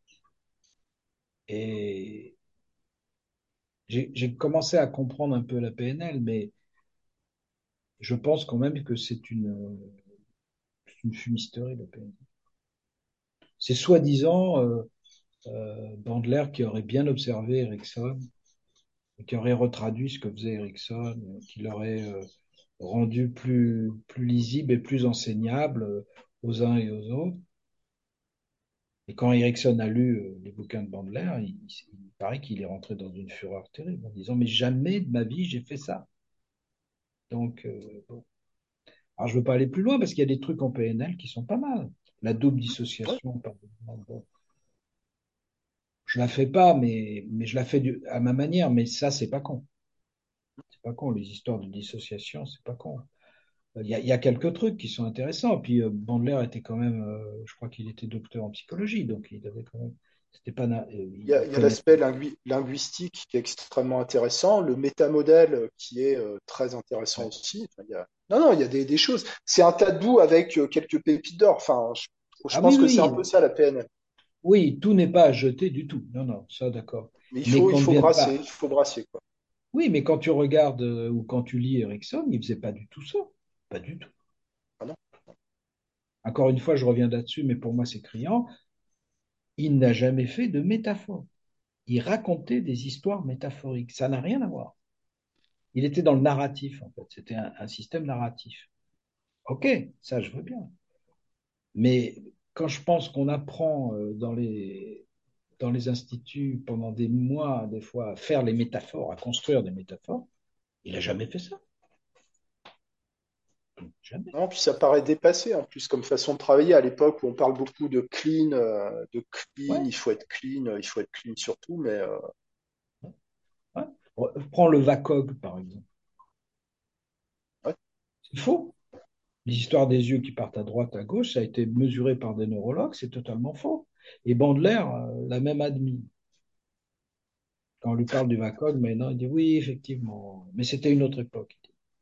Et j'ai j'ai commencé à comprendre un peu la P N L, mais je pense quand même que c'est une, une fumisterie, la P N L. C'est soi-disant euh, euh, Bandler qui aurait bien observé Erickson, et qui aurait retraduit ce que faisait Erickson, euh, qui l'aurait euh, rendu plus, plus lisible et plus enseignable euh, aux uns et aux autres. Et quand Erickson a lu euh, les bouquins de Bandler, il, il- il paraît qu'il est rentré dans une fureur terrible en disant, mais jamais de ma vie j'ai fait ça. Donc, euh, bon. Alors je veux pas aller plus loin parce qu'il y a des trucs en P N L qui sont pas mal. La double Ouais, dissociation, par exemple. Bon, je la fais pas, mais, mais je la fais du- à ma manière. Mais ça, c'est pas con. C'est pas con. Les histoires de dissociation, c'est pas con. Il y a, il y a quelques trucs qui sont intéressants. Puis euh, Bandler était quand même, euh, je crois qu'il était docteur en psychologie, donc il avait quand même, c'était pas, na- euh, Il y a, il il y a connaissait. l'aspect lingui- linguistique qui est extrêmement intéressant, le métamodèle euh, qui est euh, très intéressant Ouais. aussi. Enfin, il y a... Non, non, il y a des, des choses. C'est un tas de boue avec euh, quelques pépites d'or. Enfin, je, je Ah oui, pense que c'est un oui, peu ça la P N L. oui, tout n'est pas à jeter du tout. Non, non, ça d'accord. Mais il Mais faut, il qu'on ne faut vienne brasser, pas. il faut brasser, quoi. Oui, mais quand tu regardes euh, ou quand tu lis Erickson, il faisait pas du tout ça. Pas du tout. Ah non? Encore une fois, je reviens là-dessus, mais pour moi, c'est criant. Il n'a jamais fait de métaphore. Il racontait des histoires métaphoriques. Ça n'a rien à voir. Il était dans le narratif, en fait. C'était un, un système narratif. Ok, ça, je veux bien. Mais quand je pense qu'on apprend euh, dans les, dans les instituts pendant des mois, des fois, à faire les métaphores, à construire des métaphores, il n'a jamais fait ça. Jamais. Non, puis ça paraît dépassé en plus comme façon de travailler à l'époque où on parle beaucoup de clean, euh, de clean, Ouais, il faut être clean, euh, il faut être clean surtout, mais euh, ouais. Prends le V A C O G, par exemple. ouais. C'est faux. L'histoire des yeux qui partent à droite, à gauche, ça a été mesuré par des neurologues, c'est totalement faux. Et Bandler euh, l'a même admis. Quand on lui parle du V A C O G, maintenant, il dit oui, effectivement. Mais c'était une autre époque.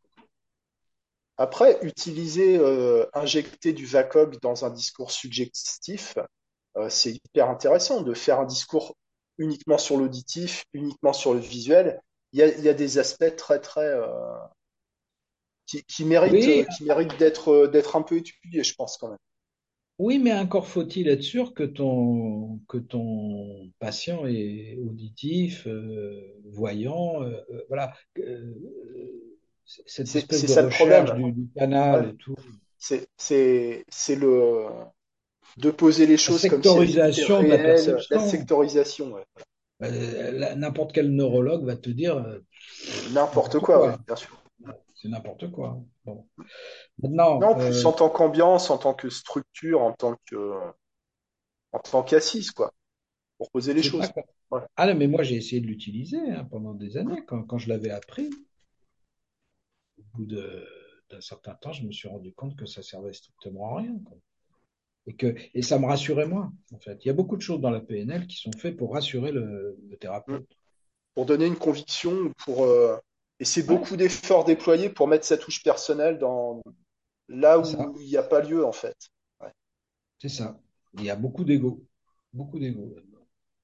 Après, utiliser, euh, injecter du V A C O G dans un discours subjectif, euh, c'est hyper intéressant de faire un discours uniquement sur l'auditif, uniquement sur le visuel. Il y a, il y a des aspects très très euh, qui, qui méritent, Oui, euh, qui méritent d'être euh, d'être un peu étudiés, je pense quand même. oui, mais encore faut-il être sûr que ton, que ton patient est auditif, euh, voyant, euh, euh, voilà. Euh, cette C'est espèce c'est de ça le recherche problème. du, du canal Ouais. et tout. C'est c'est c'est le de poser les La choses comme si elles étaient sectorisation de la réelles, la perception. sectorisation, ouais. Euh, la- n'importe quel neurologue va te dire euh, N'importe n'importe quoi, oui, quoi. bien sûr. C'est n'importe quoi. Bon. Maintenant, Non, plus euh, en tant qu'ambiance, en tant que structure, en tant que en tant qu'assise, quoi, pour poser les c'est pas choses. comme- Ouais. Ah non, mais moi j'ai essayé de l'utiliser hein, pendant des années. Quand, quand je l'avais appris, au bout de- d'un certain temps, je me suis rendu compte que ça servait strictement à rien, quoi. Et que, et ça me rassurait moins, en fait. Il y a beaucoup de choses dans la P N L qui sont faites pour rassurer le, le Mm. thérapeute. Pour donner une conviction, pour euh, et c'est Ouais, beaucoup d'efforts déployés pour mettre sa touche personnelle dans là c'est ça, où il n'y a pas lieu en fait. Ouais. c'est ça. Il y a beaucoup d'ego, beaucoup d'ego là-dedans.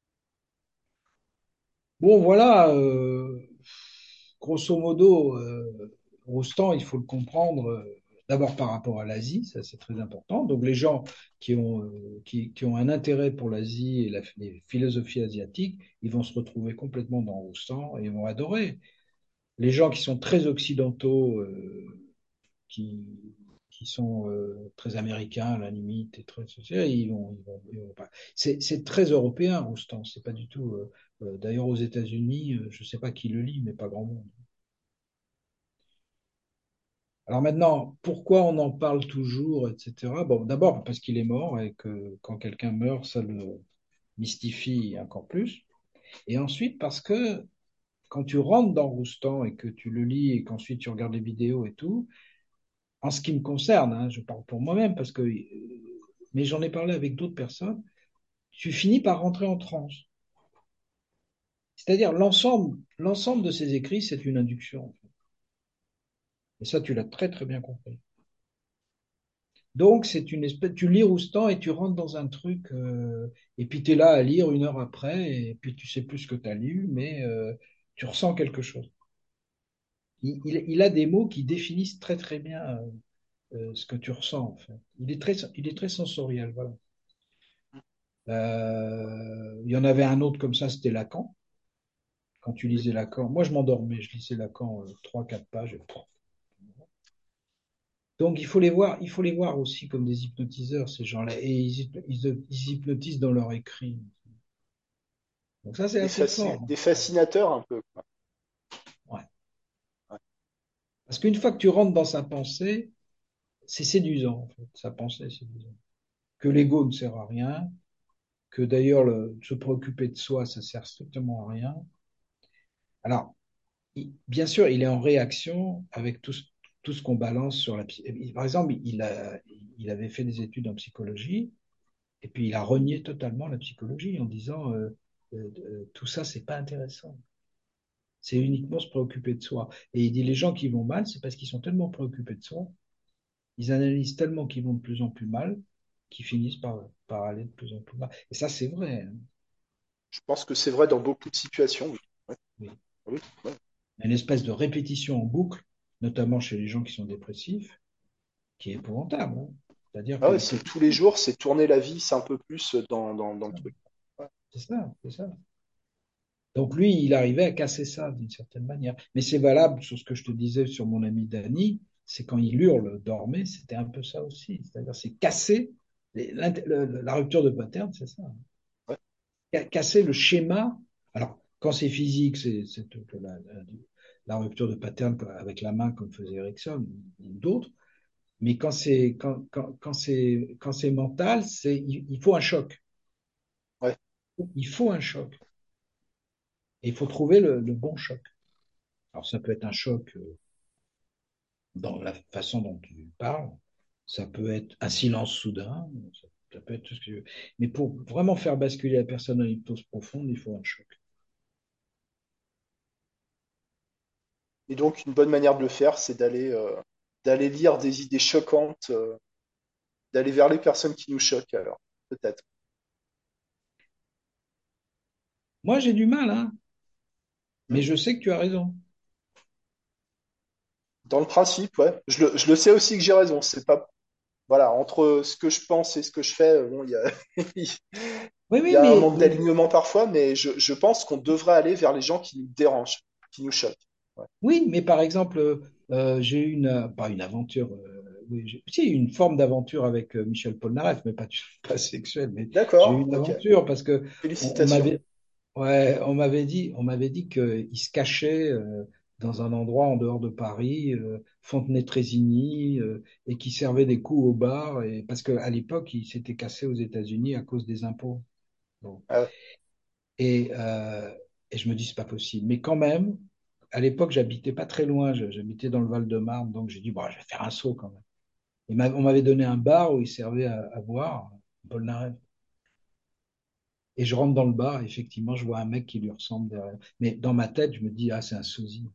Bon, voilà, euh, grosso modo, euh, Roustan, il faut le comprendre euh, d'abord par rapport à l'Asie, ça c'est très important. Donc les gens qui ont, euh, qui, qui ont un intérêt pour l'Asie et la, les philosophies asiatiques, ils vont se retrouver complètement dans Roustan et ils vont adorer. Les gens qui sont très occidentaux, euh, qui, qui sont euh, très américains à la limite et très ils vont, ils vont, ils vont pas. C'est, c'est très européen, Roustan. C'est pas du tout. Euh, euh, d'ailleurs, aux États-Unis, euh, je sais pas qui le lit, mais pas grand monde. Alors maintenant, pourquoi on en parle toujours, et cetera. Bon, d'abord parce qu'il est mort et que quand quelqu'un meurt, ça le mystifie encore plus. Et ensuite parce que quand tu rentres dans Roustan et que tu le lis et qu'ensuite tu regardes les vidéos et tout, en ce qui me concerne, hein, je parle pour moi-même parce que, euh, mais j'en ai parlé avec d'autres personnes, tu finis par rentrer en transe. C'est-à-dire l'ensemble, l'ensemble de ces écrits, c'est une induction. Et ça, tu l'as très très bien compris. Donc, c'est une espèce, tu lis Roustan et tu rentres dans un truc, euh, et puis tu es là à lire une heure après, et puis tu sais plus ce que tu as lu, mais euh, tu ressens quelque chose. Il, il- il a des mots qui définissent très très bien euh, euh, ce que tu ressens, en fait. Il est très, il est très sensoriel, voilà. Euh, il y en avait un autre comme ça, c'était Lacan. Quand tu Oui. lisais Lacan, moi je m'endormais, je lisais Lacan euh, trois, quatre pages. Et... Donc il faut les voir, il faut les voir aussi comme des hypnotiseurs, ces gens-là, et ils, ils- ils hypnotisent dans leur écrit. Donc ça c'est Des, assez fasci- fort. des fascinateurs un peu, quoi. Ouais. Ouais. Parce qu'une fois que tu rentres dans sa pensée, c'est séduisant en fait. Sa pensée est séduisante. Que l'ego ne sert à rien, que d'ailleurs le- se préoccuper de soi, ça sert strictement à rien. Alors, il- bien sûr, il est en réaction avec tout, tout ce qu'on balance sur la psy- Par exemple, il a, il avait fait des études en psychologie, et puis il a renié totalement la psychologie en disant euh, euh, euh, tout ça, c'est pas intéressant. C'est uniquement se préoccuper de soi. Et il dit les gens qui vont mal, c'est parce qu'ils sont tellement préoccupés de soi, ils analysent tellement qu'ils vont de plus en plus mal, qu'ils finissent par, par aller de plus en plus mal. Et ça, c'est vrai, hein. Je pense que c'est vrai dans beaucoup de situations. Oui, ouais, Oui. oui, ouais. Il y a une espèce de répétition en boucle, notamment chez les gens qui sont dépressifs, qui est épouvantable, hein. C'est-à-dire Ah ouais, qu'ils c'est peuvent. tous les jours, c'est tourner la vie, c'est un peu plus dans, dans, dans le truc. Ouais. C'est ça, c'est ça. Donc lui, il arrivait à casser ça d'une certaine manière. Mais c'est valable sur ce que je te disais sur mon ami Danny, c'est quand il hurle, dormez, c'était un peu ça aussi. C'est-à-dire, c'est casser les- l'int- le- la rupture de pattern, c'est ça. Ouais. Ca- Casser le schéma. Alors, quand c'est physique, c'est c'est toute la, la- la rupture de pattern avec la main, comme faisait Erickson ou d'autres. Mais quand c'est quand, quand, quand c'est quand c'est mental, c'est il, il faut un choc. Ouais. Il faut un choc. Et il faut trouver le, le bon choc. Alors, ça peut être un choc euh, dans la façon dont tu parles, ça peut être un silence soudain, ça, ça peut être tout ce que tu veux. Mais pour vraiment faire basculer la personne en hypnose profonde, il faut un choc. Et donc, une bonne manière de le faire, c'est d'aller euh, d'aller lire des idées choquantes, euh, d'aller vers les personnes qui nous choquent, alors, peut-être. Moi, j'ai du mal, hein, Hmm. mais je sais que tu as raison. Dans le principe, ouais. Je le, je le sais aussi que j'ai raison. C'est pas, voilà, entre ce que je pense et ce que je fais, bon, il y a, Oui, il y oui, a un mais, manque mais- d'alignement parfois, mais je, je pense qu'on devrait aller vers les gens qui nous dérangent, qui nous choquent. Ouais. oui, mais par exemple, euh, j'ai eu une, euh, pas une aventure, euh, oui, j'ai- si, une forme d'aventure avec euh, Michel Polnareff, mais pas, pas sexuelle, mais j'ai eu D'accord, une ok. aventure parce que on, on Félicitations. m'avait, ouais, on m'avait dit, on m'avait dit qu'il se cachait euh, dans un endroit en dehors de Paris, euh, Fontenay-Trésigny, euh, et qui servait des coups au bar, et, parce qu'à l'époque, il s'était cassé aux États-Unis à cause des impôts. Bon. Ah ouais. Et, euh, et je me dis, c'est pas possible. Mais quand même, à l'époque, j'habitais pas très loin, je- j'habitais dans le Val-de-Marne, donc j'ai dit, bon, je vais faire un saut quand même. Il m'a- on m'avait donné un bar où il servait à, à boire, Paul Naref. Et je rentre dans le bar, et effectivement, je vois un mec qui lui ressemble derrière. Mais dans ma tête, je me dis, ah, c'est un sosie.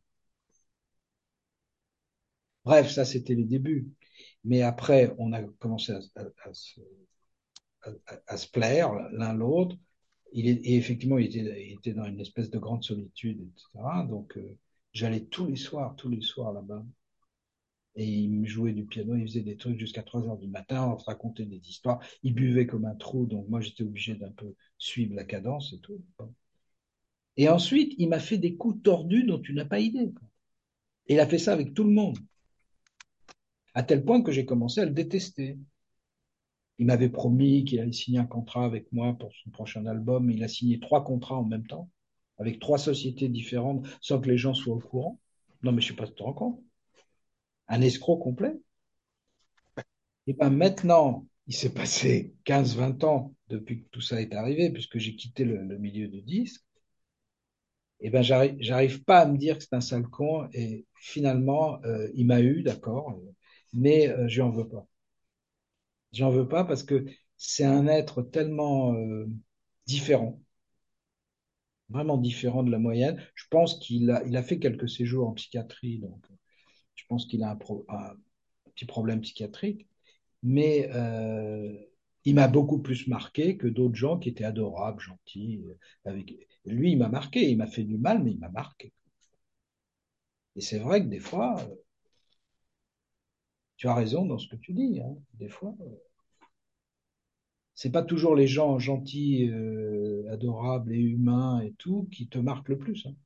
Bref, ça, c'était les débuts. Mais après, on a commencé à, à- à se, à- à se plaire l'un l'autre. Il est, et effectivement, il était, il était dans une espèce de grande solitude, et cetera. Donc, euh, j'allais tous les soirs, tous les soirs là-bas. Et il me jouait du piano, il faisait des trucs jusqu'à trois heures du matin, on se racontait des histoires. Il buvait comme un trou, donc moi, j'étais obligé d'un peu suivre la cadence et tout. Et ensuite, il m'a fait des coups tordus dont tu n'as pas idée, quoi. Et il a fait ça avec tout le monde, à tel point que j'ai commencé à le détester. Il m'avait promis qu'il allait signer un contrat avec moi pour son prochain album. Il a signé trois contrats en même temps, avec trois sociétés différentes, sans que les gens soient au courant. Non, mais je ne sais pas si tu te rends compte. Un escroc complet. Et bien maintenant, il s'est passé quinze vingt ans depuis que tout ça est arrivé, puisque j'ai quitté le, le milieu du disque. Et ben j'arrive, j'arrive pas à me dire que c'est un sale con. Et finalement, euh, il m'a eu, d'accord, mais euh, je n'en veux pas. J'en veux pas parce que c'est un être tellement euh, différent, vraiment différent de la moyenne. Je pense qu'il a, il a fait quelques séjours en psychiatrie, donc je pense qu'il a un, pro- un petit problème psychiatrique, mais euh, il m'a beaucoup plus marqué que d'autres gens qui étaient adorables, gentils. euh, Avec... Lui, il m'a marqué, il m'a fait du mal, mais il m'a marqué. Et c'est vrai que des fois, euh, tu as raison dans ce que tu dis, hein. Des fois, euh, c'est pas toujours les gens gentils, euh, adorables et humains et tout qui te marquent le plus, hein.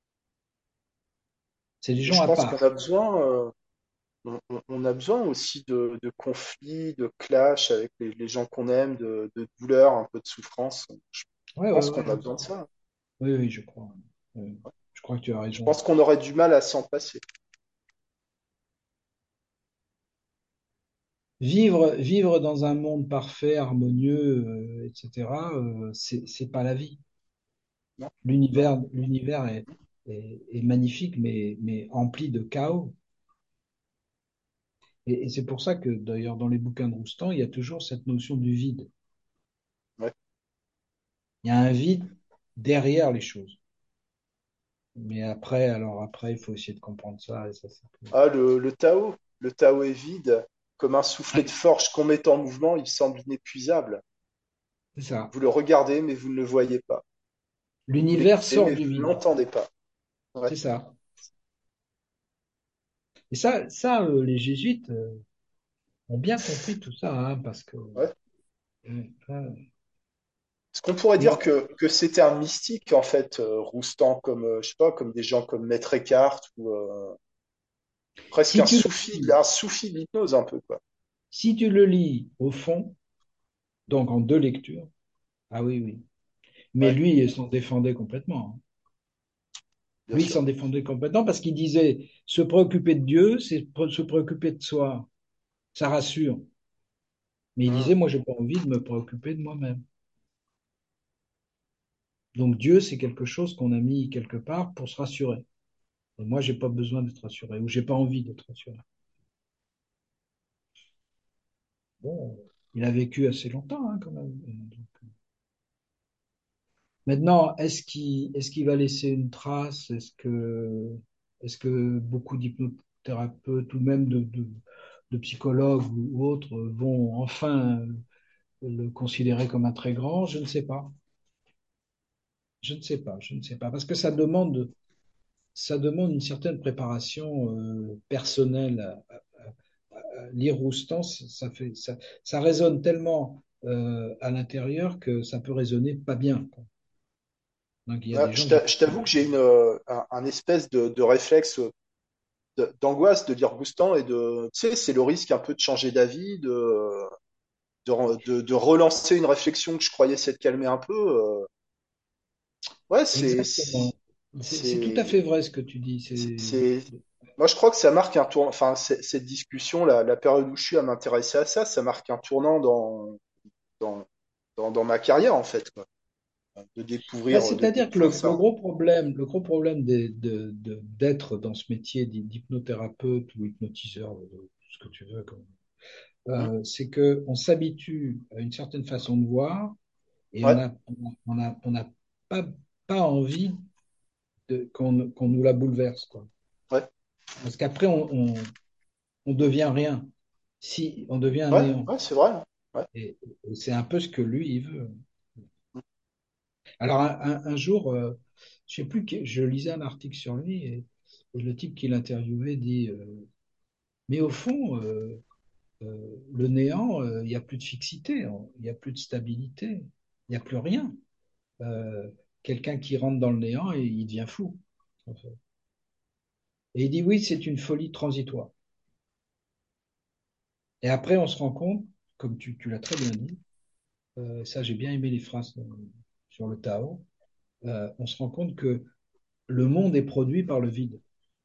C'est des Et gens je à pense qu'on part. a besoin, euh, on, on- on a besoin aussi de, de conflits, de clash avec les, les gens qu'on aime, de, de douleur, un peu de souffrance. Je Ouais, ouais, pense qu'on ouais. a besoin de ça. Oui, oui, je crois. Oui, je crois que tu as Je raison. pense qu'on aurait du mal à s'en passer. Vivre, vivre dans un monde parfait, harmonieux, euh, et cetera, euh, c'est, c'est pas la vie. Non, non. L'univers, l'univers est, est, est magnifique, mais, mais empli de chaos. Et, et c'est pour ça que, d'ailleurs, dans les bouquins de Roustan, il y a toujours cette notion du vide. Ouais. Il y a un vide derrière les choses. Mais après, alors après, il faut essayer de comprendre ça. Et ça, ça peut- Ah, le, le Tao. Le Tao est vide. Comme un soufflet de Ouais, forge qu'on met en mouvement, il semble inépuisable. c'est ça. Vous le regardez, mais vous ne le voyez pas. Vous L'univers l'écoutez, sort mais du vous ne vide. l'entendez pas. Ouais. C'est ça. Et ça, ça euh, les jésuites euh, ont bien compris tout ça, hein, parce que. Ouais. euh, euh, Est-ce qu'on pourrait et dire on- que, que c'était un mystique, en fait, euh, Roustan, comme, euh, je sais pas, comme des gens comme Maître Eckhart, ou euh, presque si un tu le soufi, lis, un soufi de l'hypnose, un peu, quoi. si tu le lis au fond, donc en deux lectures, ah oui, oui. Mais Ouais, lui, il s'en défendait complètement, hein. bien Lui, il sûr. s'en défendait complètement parce qu'il disait se préoccuper de Dieu, c'est pre- se préoccuper de soi. Ça rassure. Mais il Hum. disait, moi, j'ai pas envie de me préoccuper de moi-même. Donc Dieu, c'est quelque chose qu'on a mis quelque part pour se rassurer. Et moi, j'ai pas besoin d'être rassuré ou j'ai pas envie d'être rassuré. Bon, il a vécu assez longtemps, hein, quand même. Maintenant, est-ce qu'il est-ce qu'il va laisser une trace? Est-ce que est-ce que beaucoup d'hypnothérapeutes ou même de, de, de psychologues ou autres vont enfin le considérer comme un très grand? Je ne sais pas. Je ne sais pas. Je ne sais pas. Parce que ça demande, ça demande une certaine préparation euh, personnelle. Lire Roustan, ça fait, ça, ça résonne tellement euh, à l'intérieur que ça peut résonner pas bien, quoi. Donc il y a Ouais, des je gens qui... t'a- je t'avoue que j'ai une, euh, un, un espèce de, de réflexe euh, de- d'angoisse de lire Roustan et de, tu sais, c'est le risque un peu de changer d'avis, de, de, de, de relancer une réflexion que je croyais s'être calmée un peu. euh. Ouais, c'est, Exactement. C'est c'est tout à c'est, fait vrai ce que tu dis. c'est, C'est c'est- moi, je crois que ça marque un tournant. Enfin, c'est- cette discussion, la, la période où je suis à m'intéresser à ça, ça marque un tournant dans, dans, dans, dans ma carrière, en fait, quoi. De bah, découvrir, de c'est-à-dire que découvrir le, le ça. gros problème, le gros problème des- de, de- d'être dans ce métier d'hy- d'hypnothérapeute ou hypnotiseur, euh, ce que tu veux, comme- Hum. euh, c'est que on s'habitue à une certaine façon de voir et on Ouais, a, on a, on a pas, pas envie de, qu'on, qu'on nous la bouleverse, quoi. ouais, Parce qu'après, on, on, on devient rien. Si on devient un ouais, néant. ouais, c'est vrai, hein. Ouais. Et, et c'est un peu ce que lui, il veut. Hum. Alors, un, un- un jour, euh, je sais plus, que- je lisais un article sur lui et, et le type qui l'interviewait dit, euh, mais au fond, euh, euh, le néant, euh, il n'y a plus de fixité, hein, il n'y a plus de stabilité, il n'y a plus rien. Euh, Quelqu'un qui rentre dans le néant, et il devient fou, en fait. Et il dit, oui, c'est une folie transitoire. Et après, on se rend compte, comme tu, tu l'as très bien dit, euh, ça j'ai bien aimé les phrases euh, sur le Tao, euh, on se rend compte que le monde est produit par le vide.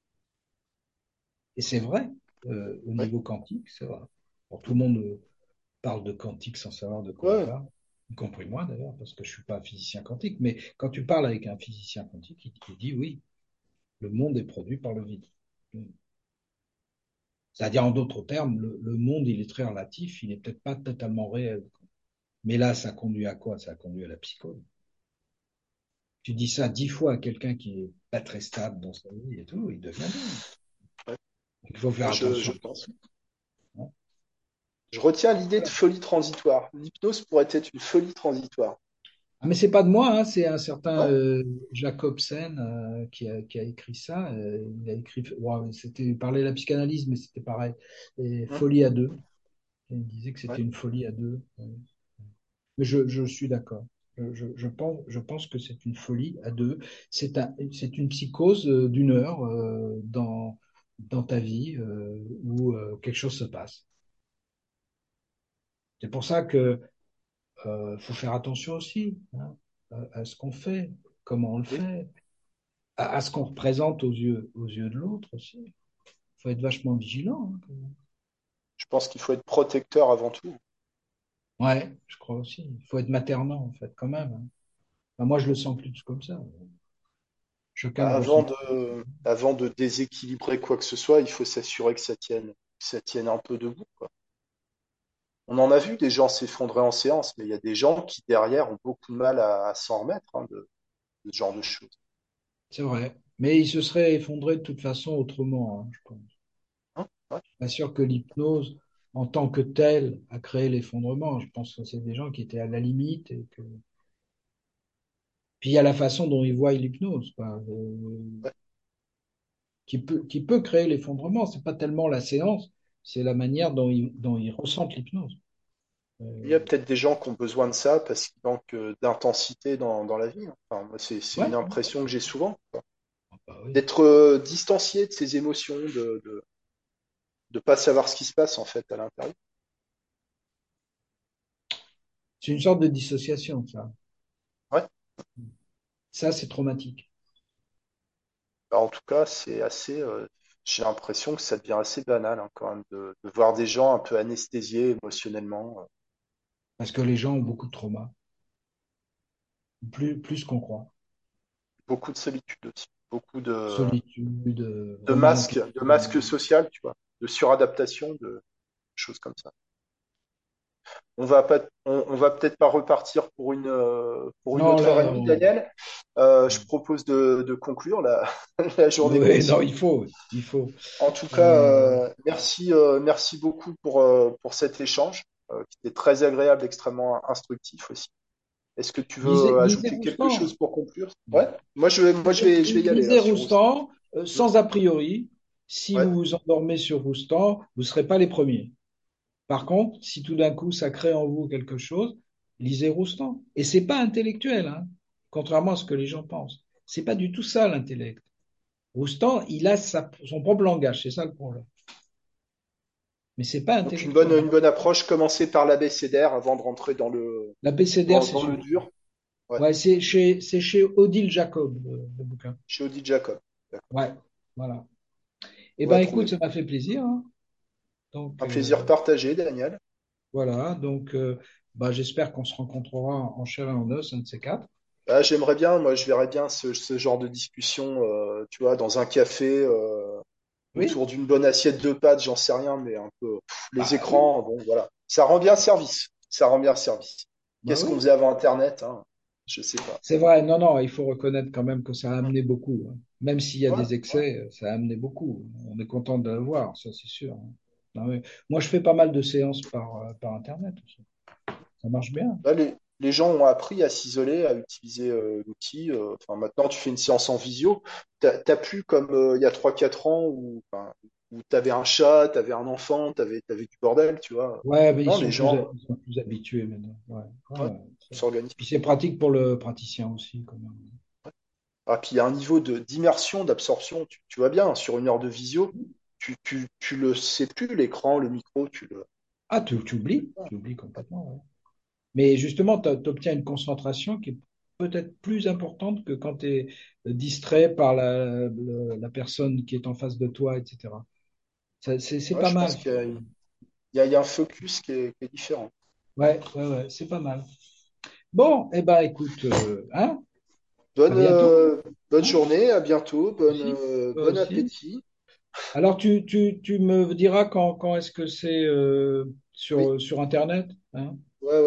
Et c'est vrai, euh, au Ouais, niveau quantique, c'est vrai. Bon, tout le monde euh, parle de quantique sans savoir de quoi il ouais. parle, y compris moi d'ailleurs, parce que je ne suis pas un physicien quantique, mais quand tu parles avec un physicien quantique, il, il dit oui, le monde est produit par le vide. C'est-à-dire, en d'autres termes, le, le monde, il est très relatif, il n'est peut-être pas totalement réel. Mais là, ça conduit à quoi? Ça conduit à la psychose. Tu dis ça dix fois à quelqu'un qui est pas très stable dans sa vie et tout, il devient dingue. Ouais. Donc, il faut faire Moi, je, attention je à tout pense. ça, hein. Je retiens l'idée de Voilà. folie transitoire. L'hypnose pourrait être une folie transitoire. Ah, mais c'est pas de moi, hein, c'est un certain Ouais. euh, Jacobsen euh, qui a, qui a écrit ça. Euh, il a écrit, ouais, c'était il parlait de la psychanalyse, mais c'était pareil. Et Hum. folie à deux. Il disait que Ouais. c'était une folie à deux. Mais je, je suis d'accord. Je, je- je pense, je pense que c'est une folie à deux. C'est un, c'est une psychose euh, d'une heure euh, dans, dans ta vie euh, où euh, quelque chose se passe. C'est pour ça que euh, faut faire attention aussi, hein, à, à ce qu'on fait, comment on le Oui. fait, à, à ce qu'on représente aux yeux, aux yeux de l'autre aussi. Il faut être vachement vigilant, hein, quand même. Je pense qu'il faut être protecteur avant tout. Ouais, je crois aussi. Il faut être maternant, en fait, quand même, hein. Enfin, moi, je le sens plus comme ça. Chacun le Avant ressent. de, avant de déséquilibrer quoi que ce soit, il faut s'assurer que ça tienne. que ça tienne un peu debout, quoi. On en a vu des gens s'effondrer en séance, mais il y a des gens qui derrière ont beaucoup de mal à, à s'en remettre hein, de, de ce genre de choses. C'est vrai. Mais il se serait effondré de toute façon autrement, hein, je pense. Hein. Ouais. Pas sûr que l'hypnose, en tant que telle, a créé l'effondrement. Je pense que c'est des gens qui étaient à la limite. Et que... Puis il y a la façon dont ils voient l'hypnose, quoi, euh, Ouais. qui peut, qui peut créer l'effondrement. C'est pas tellement la séance, c'est la manière dont ils, dont ils ressentent l'hypnose. Il y a Euh, peut-être des gens qui ont besoin de ça parce qu'ils manquent euh, d'intensité dans, dans la vie, hein. Enfin, moi, c'est, c'est ouais, une impression que j'ai souvent, quoi. ah bah oui. D'être euh, distancié de ses émotions, de, de, de pas savoir ce qui se passe en fait à l'intérieur. C'est une sorte de dissociation, ça. Ouais. Ça, c'est traumatique. Alors, en tout cas, c'est assez. Euh, j'ai l'impression que ça devient assez banal hein, quand même de, de voir des gens un peu anesthésiés émotionnellement. euh, Parce que les gens ont beaucoup de traumas, plus, plus qu'on croit. Beaucoup de solitude aussi, beaucoup de, Solitude, euh, de remise en masques, de question. masques social, tu vois, de suradaptation, de choses comme ça. On va pas, on, on va peut-être pas repartir pour une euh, pour une Non, autre heure et là, demie, on- Daniel. Euh, je propose de, de conclure. La, la journée oui, non, continue. il faut, il faut. En tout cas, Euh, euh, merci, euh, merci beaucoup pour, euh, pour cet échange, euh, qui était très agréable, extrêmement instructif aussi. Est-ce que tu veux lisez, euh, lisez ajouter quelque chose Roustan. pour conclure? Ouais. Moi, je vais, moi, je vais, je vais y aller Lisez là sur Roustan. Roustan, euh, Hmm. sans a priori. Si Ouais. vous vous endormez sur Roustan, vous ne serez pas les premiers. Par contre, si tout d'un coup ça crée en vous quelque chose, lisez Roustan. Et c'est pas intellectuel, hein, contrairement à ce que les gens pensent. C'est pas du tout ça l'intellect. Roustan, il a sa- son propre langage, c'est ça le problème. Mais c'est pas Donc une bonne, intellectuel. une bonne approche, commencer par l'abécédaire avant de rentrer dans le, L'abécédaire, dans, c'est dans le suffisant. dur. Ouais. Ouais, c'est chez, c'est chez Odile Jacob, le, le bouquin. Chez Odile Jacob. D'accord. Ouais, voilà. Eh On ben, va écoute, trouver. ça m'a fait plaisir, hein. Donc, Un plaisir euh, partagé, Daniel. voilà. Donc, euh, bah, j'espère qu'on se rencontrera en chair et en os, un de ces quatre. Ah, j'aimerais bien, moi, je verrais bien ce, ce genre de discussion, euh, tu vois, dans un café, euh, Oui, autour d'une bonne assiette de pâtes, j'en sais rien, mais un peu pff, les bah oui, écrans, bon, voilà. Ça rend bien service. Ça rend bien service. bah Qu'est-ce qu'on oui. faisait avant Internet, hein? Je sais pas. C'est vrai, non, non, il faut reconnaître quand même que ça a amené beaucoup, hein. Même s'il y a Ouais, des ouais. excès, ça a amené beaucoup. On est content de le voir, ça c'est sûr, hein. Non, mais moi, je fais pas mal de séances par, euh, par Internet aussi. Ça marche bien. Là, les, les gens ont appris à s'isoler, à utiliser euh, l'outil. euh, Enfin, maintenant, tu fais une séance en visio. T'as, t'as plus comme euh, il y a trois quatre ans où, enfin, où t'avais un chat, t'avais un enfant, t'avais, t'avais du bordel, tu vois. Ouais, mais ils Non, les sont plus, gens, ils sont plus habitués maintenant. Ouais, ouais, ouais, ouais. s'organisent. Puis c'est pratique pour le praticien aussi, quand même. Ah, puis il y a un niveau de d'immersion, d'absorption. Tu, tu vois bien, sur une heure de visio, tu, tu, tu le sais plus, l'écran, le micro, tu le. Ah, tu, tu oublies, tu oublies complètement, ouais. Mais justement, tu obtiens une concentration qui est peut-être plus importante que quand tu es distrait par la, le- la personne qui est en face de toi, et cetera. Ça, C'est c'est Ouais, pas je mal. pense qu'il y a, il y a, il y a un focus qui est, qui est différent. Ouais, ouais, ouais, c'est pas mal. Bon, eh ben, écoute, euh, hein, à Bonne, bientôt, euh, bonne hein, journée, à bientôt, toi bonne, aussi, euh, toi bon aussi. appétit. Alors, tu, tu, tu me diras quand, quand est-ce que c'est euh, Oui, sur, sur Internet, hein? ouais, ouais.